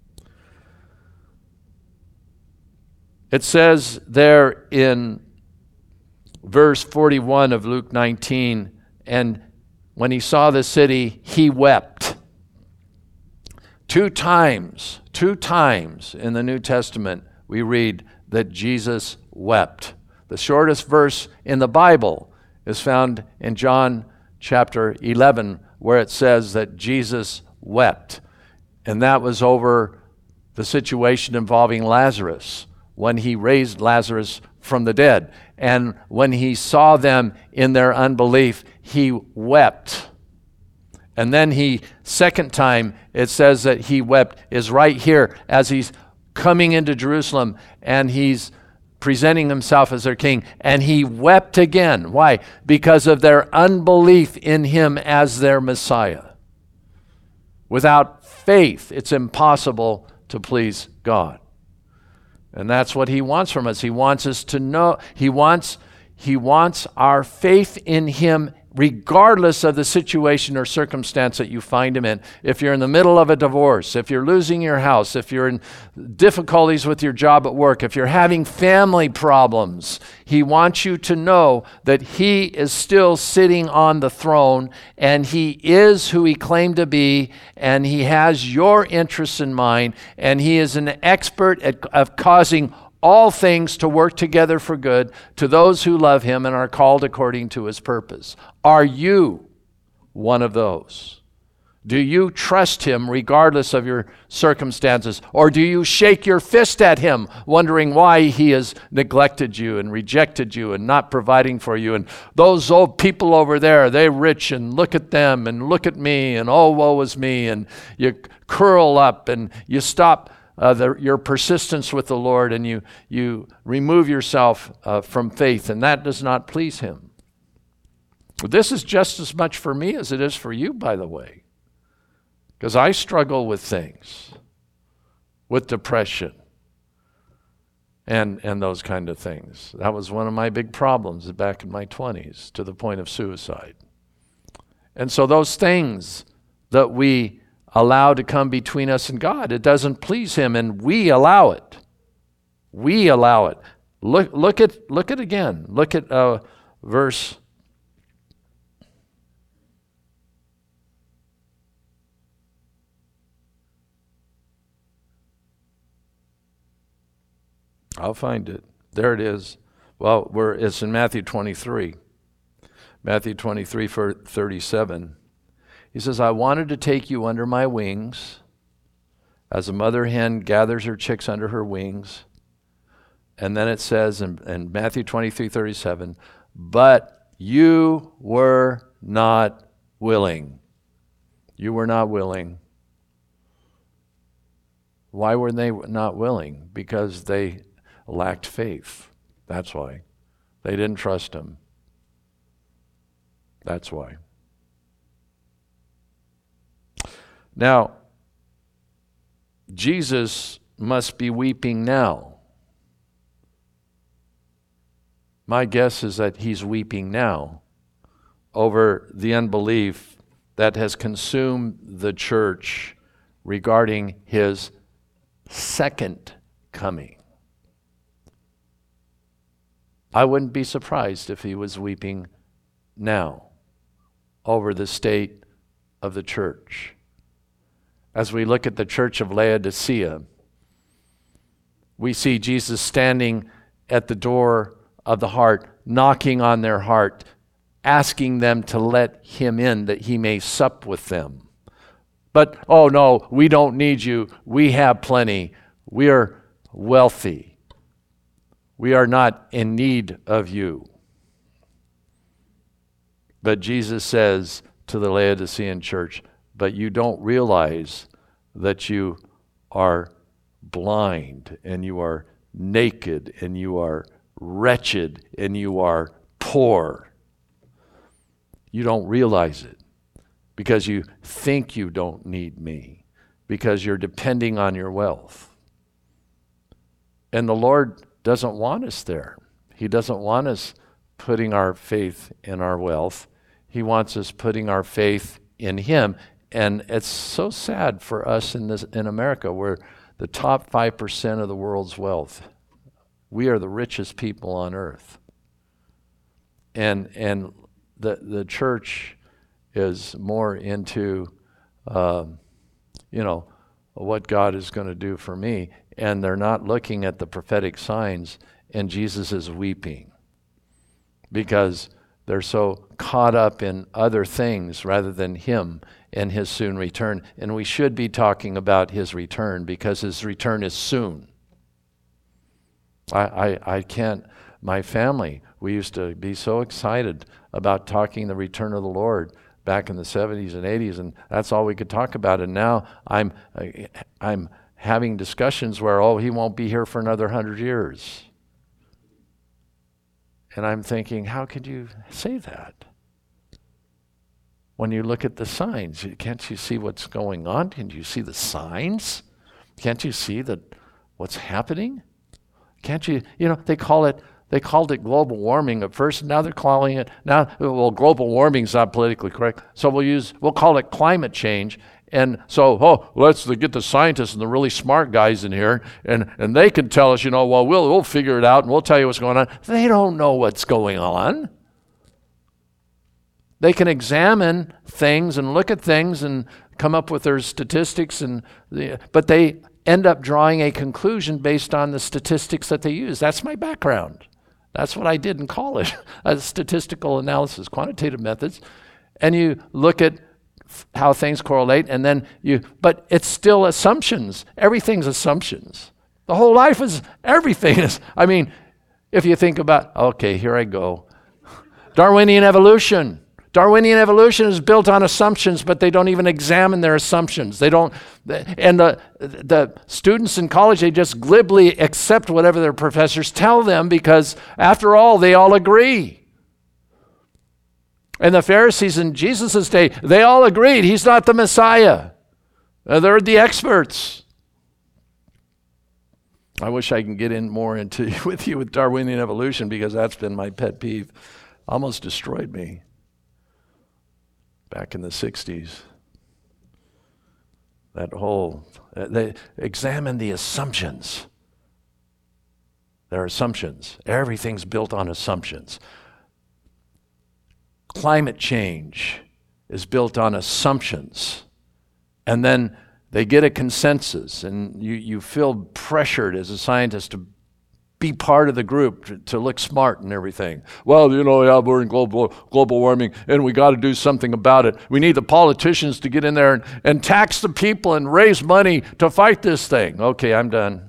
It says there in verse forty-one of Luke nineteen, and when he saw the city, he wept. Two times, two times in the New Testament, we read that Jesus wept. The shortest verse in the Bible is found in John chapter eleven, where it says that Jesus wept. And that was over the situation involving Lazarus, when he raised Lazarus from the dead. And when he saw them in their unbelief, he wept. And then he, second time, it says that he wept, is right here as he's coming into Jerusalem and he's presenting himself as their king. And he wept again. Why? Because of their unbelief in him as their Messiah. Without faith, it's impossible to please God. And that's what he wants from us. He wants us to know, he wants, he wants our faith in him regardless of the situation or circumstance that you find him in. If you're in the middle of a divorce, if you're losing your house, if you're in difficulties with your job at work, if you're having family problems, he wants you to know that he is still sitting on the throne and he is who he claimed to be, and he has your interests in mind, and he is an expert at of causing all things to work together for good to those who love him and are called according to his purpose. Are you one of those? Do you trust him regardless of your circumstances? Or do you shake your fist at him, wondering why he has neglected you and rejected you and not providing for you? And those old people over there, they're rich, and look at them and look at me, and oh, woe is me. And you curl up and you stop Uh, the, your persistence with the Lord, and you you remove yourself uh, from faith, and that does not please him. This is just as much for me as it is for you, by the way, because I struggle with things, with depression, and and those kind of things. That was one of my big problems back in my twenties, to the point of suicide. And so those things that we allow to come between us and God, it doesn't please him, and we allow it. We allow it. Look, look at, look at again. Look at uh, verse. I'll find it. There it is. Well, we're, it's in Matthew twenty-three. Matthew twenty-three, thirty-seven. He says, I wanted to take you under my wings, as a mother hen gathers her chicks under her wings. And then it says in, in Matthew twenty-three, thirty-seven, but you were not willing. You were not willing. Why were they not willing? Because they lacked faith. That's why. They didn't trust him. That's why. Now, Jesus must be weeping now. My guess is that he's weeping now over the unbelief that has consumed the church regarding his second coming. I wouldn't be surprised if he was weeping now over the state of the church. As we look at the church of Laodicea, we see Jesus standing at the door of the heart, knocking on their heart, asking them to let him in that he may sup with them. But, oh no, we don't need you. We have plenty. We are wealthy. We are not in need of you. But Jesus says to the Laodicean church, but you don't realize that you are blind, and you are naked, and you are wretched, and you are poor. You don't realize it because you think you don't need me, because you're depending on your wealth. And the Lord doesn't want us there. He doesn't want us putting our faith in our wealth. He wants us putting our faith in him. And it's so sad for us in this in America. We're the top five percent of the world's wealth. We are the richest people on earth. And and the the church is more into, uh, you know, what God is going to do for me. And they're not looking at the prophetic signs, and Jesus is weeping because they're so caught up in other things rather than him. in his soon return. And we should be talking about his return because his return is soon. I, I, I can't, my family, we used to be so excited about talking the return of the Lord back in the seventies and eighties, and that's all we could talk about. And now I'm, I'm having discussions where, oh, he won't be here for another hundred years. And I'm thinking, how could you say that? When you look at the signs, can't you see what's going on? Can't you see the signs? Can't you see that what's happening? Can't you, you know, they call it, they called it global warming at first, and now they're calling it, now, well, global warming's not politically correct, so we'll use, we'll call it climate change. And so, oh, let's get the scientists and the really smart guys in here, and, and they can tell us, you know, well, we'll, we'll figure it out, and we'll tell you what's going on. They don't know what's going on. They can examine things and look at things and come up with their statistics, and the, but they end up drawing a conclusion based on the statistics that they use. That's my background. That's what I did in college, a statistical analysis, quantitative methods. And you look at how things correlate, and then you, but it's still assumptions. Everything's assumptions. The whole life is, everything is, I mean, if you think about, okay, here I go. Darwinian evolution. Darwinian evolution is built on assumptions, but they don't even examine their assumptions. They don't, and the, the students in college, they just glibly accept whatever their professors tell them because, after all, they all agree. And the Pharisees in Jesus' day, they all agreed he's not the Messiah. Uh, they're the experts. I wish I can get in more into with you with Darwinian evolution because that's been my pet peeve. Almost destroyed me. Back in the sixties, that whole, uh, they examine the assumptions. There are assumptions. Everything's built on assumptions. Climate change is built on assumptions. And then they get a consensus, and you, you feel pressured as a scientist to be part of the group, to, to look smart and everything. Well, you know, yeah, we're in global global warming, and we got to do something about it. We need the politicians to get in there and, and tax the people and raise money to fight this thing. Okay, I'm done.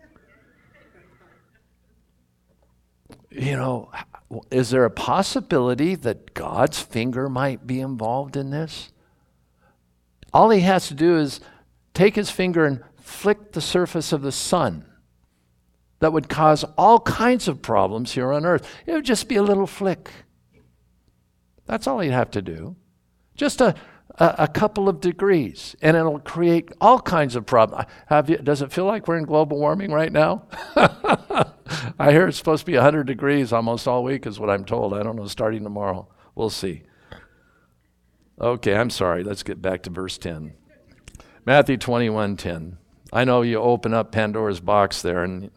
You know, is there a possibility that God's finger might be involved in this? All he has to do is take his finger and flick the surface of the sun. That would cause all kinds of problems here on earth. It would just be a little flick. That's all he'd have to do. Just a, a, a couple of degrees, and it'll create all kinds of problems. Have you, does it feel like we're in global warming right now? I hear it's supposed to be one hundred degrees almost all week is what I'm told. I don't know, starting tomorrow. We'll see. Okay, I'm sorry. Let's get back to verse ten. Matthew twenty-one ten. I know you open up Pandora's box there, and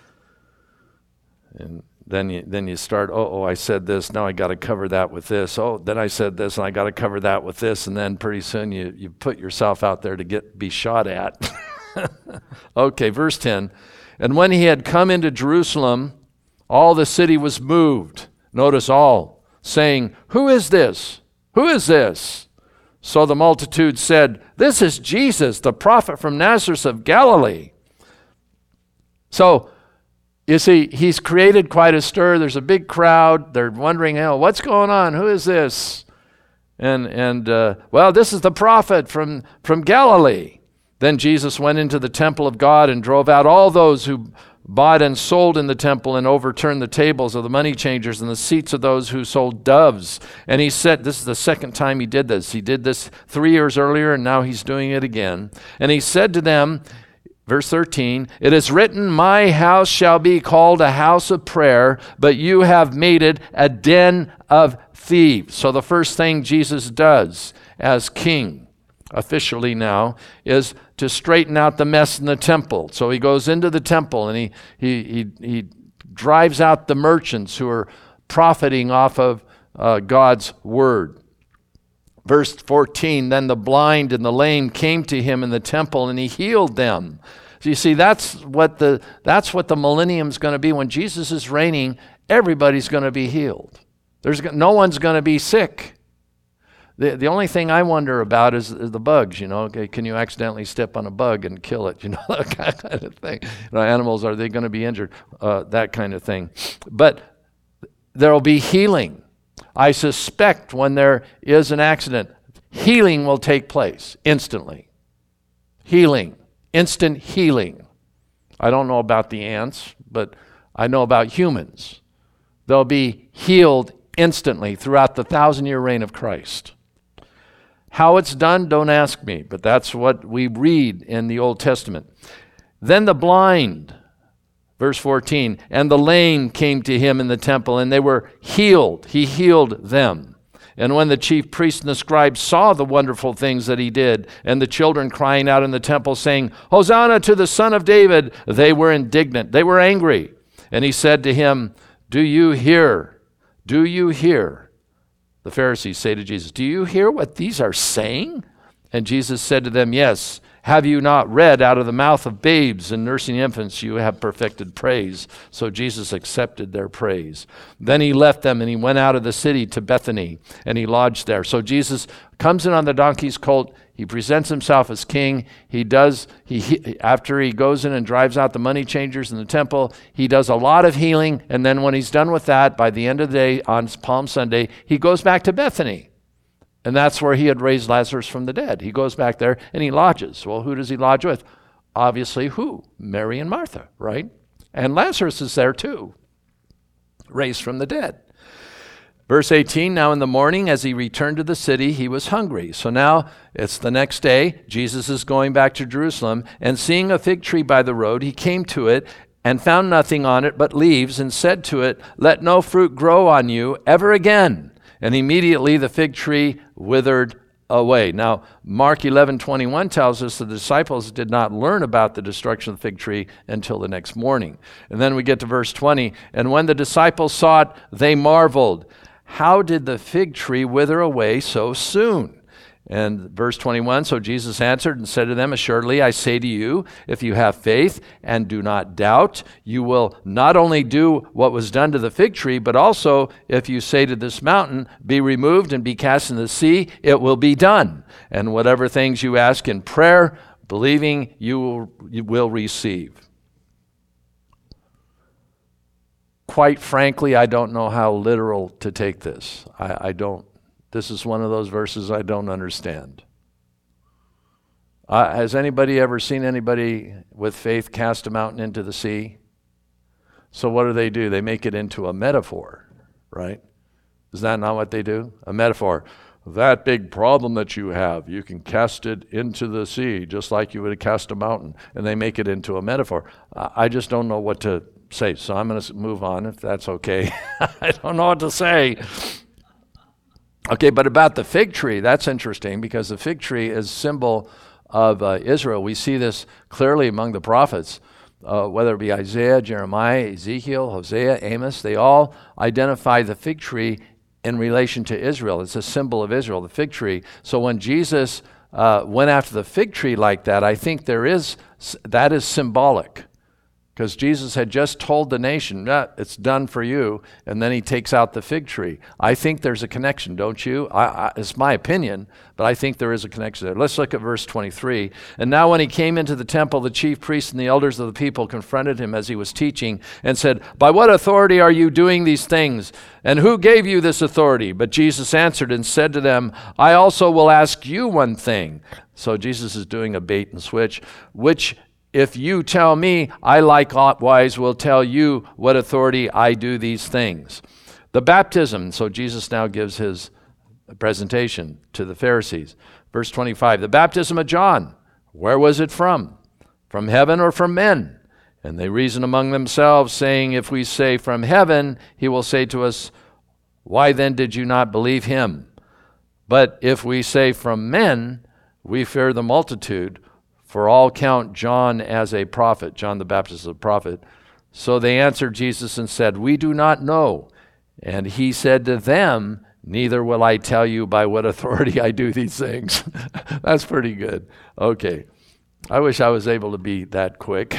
And then you then you start, oh, oh, I said this, now I got to cover that with this. Oh, then I said this, and I got to cover that with this. And then pretty soon you, you put yourself out there to get be shot at. Okay, verse ten. And when he had come into Jerusalem, all the city was moved. Notice all, saying, who is this? Who is this? So the multitude said, this is Jesus, the prophet from Nazareth of Galilee. So, you see, he's created quite a stir. There's a big crowd. They're wondering, oh, what's going on? Who is this? And, and uh, well, this is the prophet from, from Galilee. Then Jesus went into the temple of God and drove out all those who bought and sold in the temple and overturned the tables of the money changers and the seats of those who sold doves. And he said, this is the second time he did this. He did this three years earlier, and now he's doing it again. And he said to them, verse thirteen, it is written, my house shall be called a house of prayer, but you have made it a den of thieves. So the first thing Jesus does as king, officially now, is to straighten out the mess in the temple. So he goes into the temple and he he he, he drives out the merchants who are profiting off of uh, God's word. Verse fourteen, then the blind and the lame came to him in the temple and he healed them. So you see, that's what the that's what the millennium's going to be. When Jesus is reigning, everybody's going to be healed. There's no one's going to be sick. The, the only thing I wonder about is, is the bugs, you know. Okay, can you accidentally step on a bug and kill it? You know, that kind of thing. You know, animals, are they going to be injured? Uh, that kind of thing. But there will be healing. I suspect when there is an accident, healing will take place instantly. Healing. Instant healing. I don't know about the ants, but I know about humans. They'll be healed instantly throughout the thousand-year reign of Christ. How it's done, don't ask me, but that's what we read in the Old Testament. Then the blind, verse fourteen, and the lame came to him in the temple, and they were healed. He healed them. And when the chief priests and the scribes saw the wonderful things that he did, and the children crying out in the temple, saying, Hosanna to the Son of David, they were indignant. They were angry. And he said to him, Do you hear? Do you hear? The Pharisees say to Jesus, Do you hear what these are saying? And Jesus said to them, Yes. Have you not read, out of the mouth of babes and nursing infants you have perfected praise? So Jesus accepted their praise. Then he left them and he went out of the city to Bethany, and he lodged there. So Jesus comes in on the donkey's colt. He presents himself as king. He does, he, he after he goes in and drives out the money changers in the temple, he does a lot of healing. And then when he's done with that, by the end of the day on Palm Sunday, he goes back to Bethany. And that's where he had raised Lazarus from the dead. He goes back there and he lodges. Well, who does he lodge with? Obviously who? Mary and Martha, right? And Lazarus is there too, raised from the dead. Verse eighteen, now in the morning as he returned to the city, he was hungry. So now it's the next day. Jesus is going back to Jerusalem, and seeing a fig tree by the road, he came to it and found nothing on it but leaves, and said to it, Let no fruit grow on you ever again. And immediately the fig tree withered away. Now, Mark eleven twenty-one tells us the disciples did not learn about the destruction of the fig tree until the next morning. And then we get to verse twenty, and when the disciples saw it, they marveled. How did the fig tree wither away so soon? And verse twenty-one, so Jesus answered and said to them, Assuredly, I say to you, if you have faith and do not doubt, you will not only do what was done to the fig tree, but also if you say to this mountain, be removed and be cast in the sea, it will be done. And whatever things you ask in prayer, believing, you will, you will receive. Quite frankly, I don't know how literal to take this. I, I don't. This is one of those verses I don't understand. Uh, has anybody ever seen anybody with faith cast a mountain into the sea? So what do they do? They make it into a metaphor, right? Is that not what they do? A metaphor. That big problem that you have, you can cast it into the sea just like you would cast a mountain. And they make it into a metaphor. Uh, I just don't know what to say. So I'm going to move on if that's okay. I don't know what to say. Okay, but about the fig tree, that's interesting because the fig tree is symbol of uh, Israel. We see this clearly among the prophets, uh, whether it be Isaiah, Jeremiah, Ezekiel, Hosea, Amos. They all identify the fig tree in relation to Israel. It's a symbol of Israel, the fig tree. So when Jesus uh, went after the fig tree like that, I think there is that is symbolic. Because Jesus had just told the nation, nah, it's done for you, and then he takes out the fig tree. I think there's a connection, don't you? I, I, it's my opinion, but I think there is a connection there. Let's look at verse twenty-three. And now when he came into the temple, the chief priests and the elders of the people confronted him as he was teaching and said, By what authority are you doing these things? And who gave you this authority? But Jesus answered and said to them, I also will ask you one thing. So Jesus is doing a bait and switch, which if you tell me, I likewise will tell you what authority I do these things. The baptism, so Jesus now gives his presentation to the Pharisees. Verse twenty-five, the baptism of John, where was it from? From heaven or from men? And they reason among themselves, saying, if we say from heaven, he will say to us, why then did you not believe him? But if we say from men, we fear the multitude, for all count John as a prophet, John the Baptist is a prophet. So they answered Jesus and said, we do not know. And he said to them, neither will I tell you by what authority I do these things. That's pretty good. Okay. I wish I was able to be that quick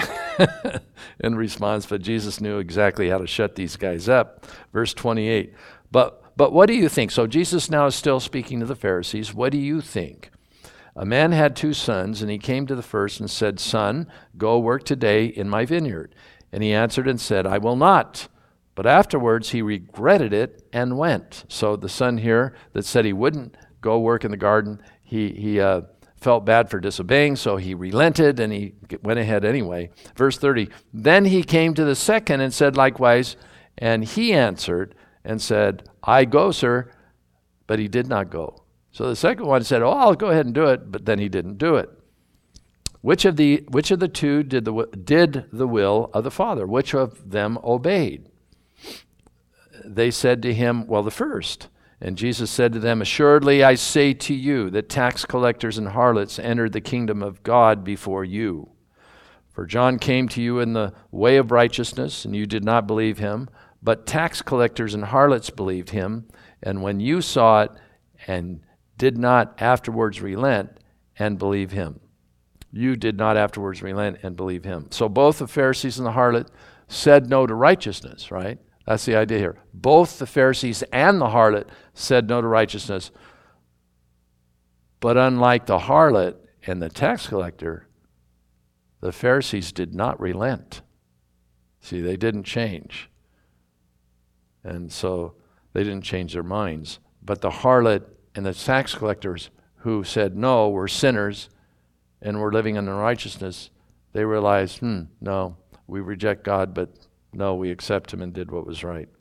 in response, but Jesus knew exactly how to shut these guys up. Verse twenty-eight. But but what do you think? So Jesus now is still speaking to the Pharisees. What do you think? A man had two sons, and he came to the first and said, Son, go work today in my vineyard. And he answered and said, I will not. But afterwards he regretted it and went. So the son here that said he wouldn't go work in the garden, he, he uh, felt bad for disobeying, so he relented and he went ahead anyway. Verse thirty, then he came to the second and said likewise, and he answered and said, I go, sir, but he did not go. So the second one said, oh, I'll go ahead and do it, but then he didn't do it. Which of the which of the two did the did the will of the Father? Which of them obeyed? They said to him, well, the first. And Jesus said to them, assuredly I say to you that tax collectors and harlots entered the kingdom of God before you. For John came to you in the way of righteousness, and you did not believe him, but tax collectors and harlots believed him. And when you saw it and did not afterwards relent and believe him. You did not afterwards relent and believe him. So both the Pharisees and the harlot said no to righteousness, right? That's the idea here. Both the Pharisees and the harlot said no to righteousness. But unlike the harlot and the tax collector, the Pharisees did not relent. See, they didn't change. And so they didn't change their minds. But the harlot and the tax collectors who said no were sinners and were living in unrighteousness. They realized, hmm, no, we reject God, but no, we accept him and did what was right.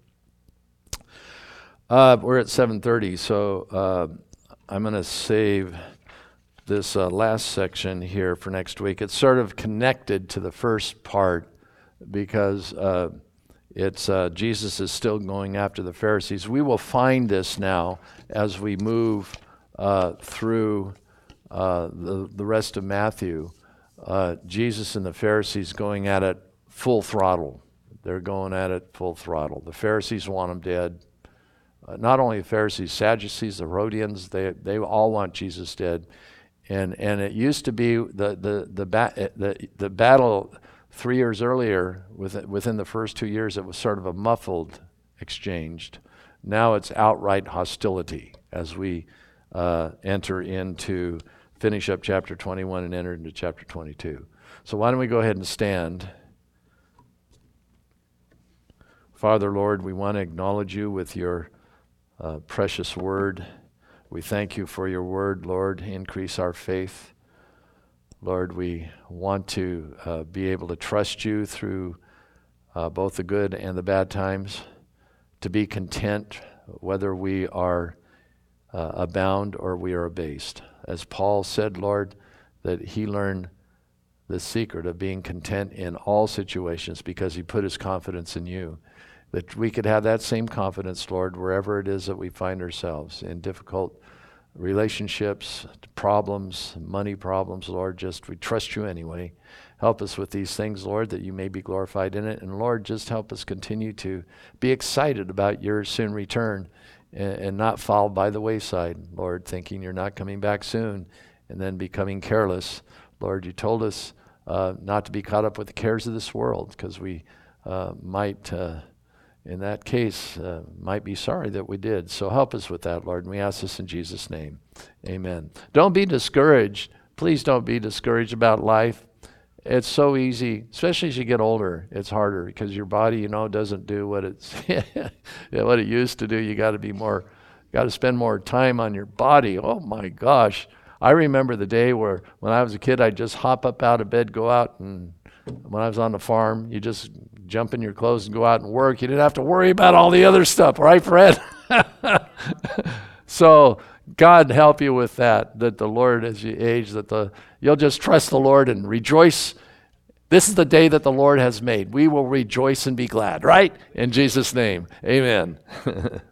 Uh, we're at seven thirty, so uh, I'm going to save this uh, last section here for next week. It's sort of connected to the first part because uh, it's uh, Jesus is still going after the Pharisees. We will find this now as we move uh, through uh, the, the rest of Matthew. Uh, Jesus and the Pharisees going at it full throttle. They're going at it full throttle. The Pharisees want him dead. Uh, not only the Pharisees, Sadducees, the Herodians, they they all want Jesus dead. And and it used to be the the the ba- the, the battle three years earlier, within, within the first two years, it was sort of a muffled exchange. Now it's outright hostility as we uh, enter into, finish up chapter twenty-one and enter into chapter twenty-two. So why don't we go ahead and stand. Father, Lord, we want to acknowledge you with your uh, precious word. We thank you for your word, Lord. Increase our faith. Lord, we want to uh, be able to trust you through uh, both the good and the bad times, to be content whether we are uh, abound or we are abased. As Paul said, Lord, that he learned the secret of being content in all situations because he put his confidence in you. That we could have that same confidence, Lord, wherever it is that we find ourselves, in difficult relationships, problems, money problems, Lord. Just we trust you anyway. Help us with these things, Lord, that you may be glorified in it. And Lord, just help us continue to be excited about your soon return and, and not fall by the wayside, Lord, thinking you're not coming back soon and then becoming careless. Lord, you told us uh, not to be caught up with the cares of this world because we uh, might... Uh, in that case, uh, might be sorry that we did. So help us with that, Lord, and we ask this in Jesus' name. Amen. Don't be discouraged. Please don't be discouraged about life. It's so easy, especially as you get older. It's harder because your body, you know, doesn't do what it's what it used to do. You got to be more, got to spend more time on your body. Oh my gosh. I remember the day where when I was a kid, I'd just hop up out of bed, go out, and when I was on the farm, you just jump in your clothes and go out and work. You didn't have to worry about all the other stuff, right, Fred? So God help you with that, that the Lord, as you age, that the you'll just trust the Lord and rejoice. This is the day that the Lord has made. We will rejoice and be glad, right? In Jesus' name, amen.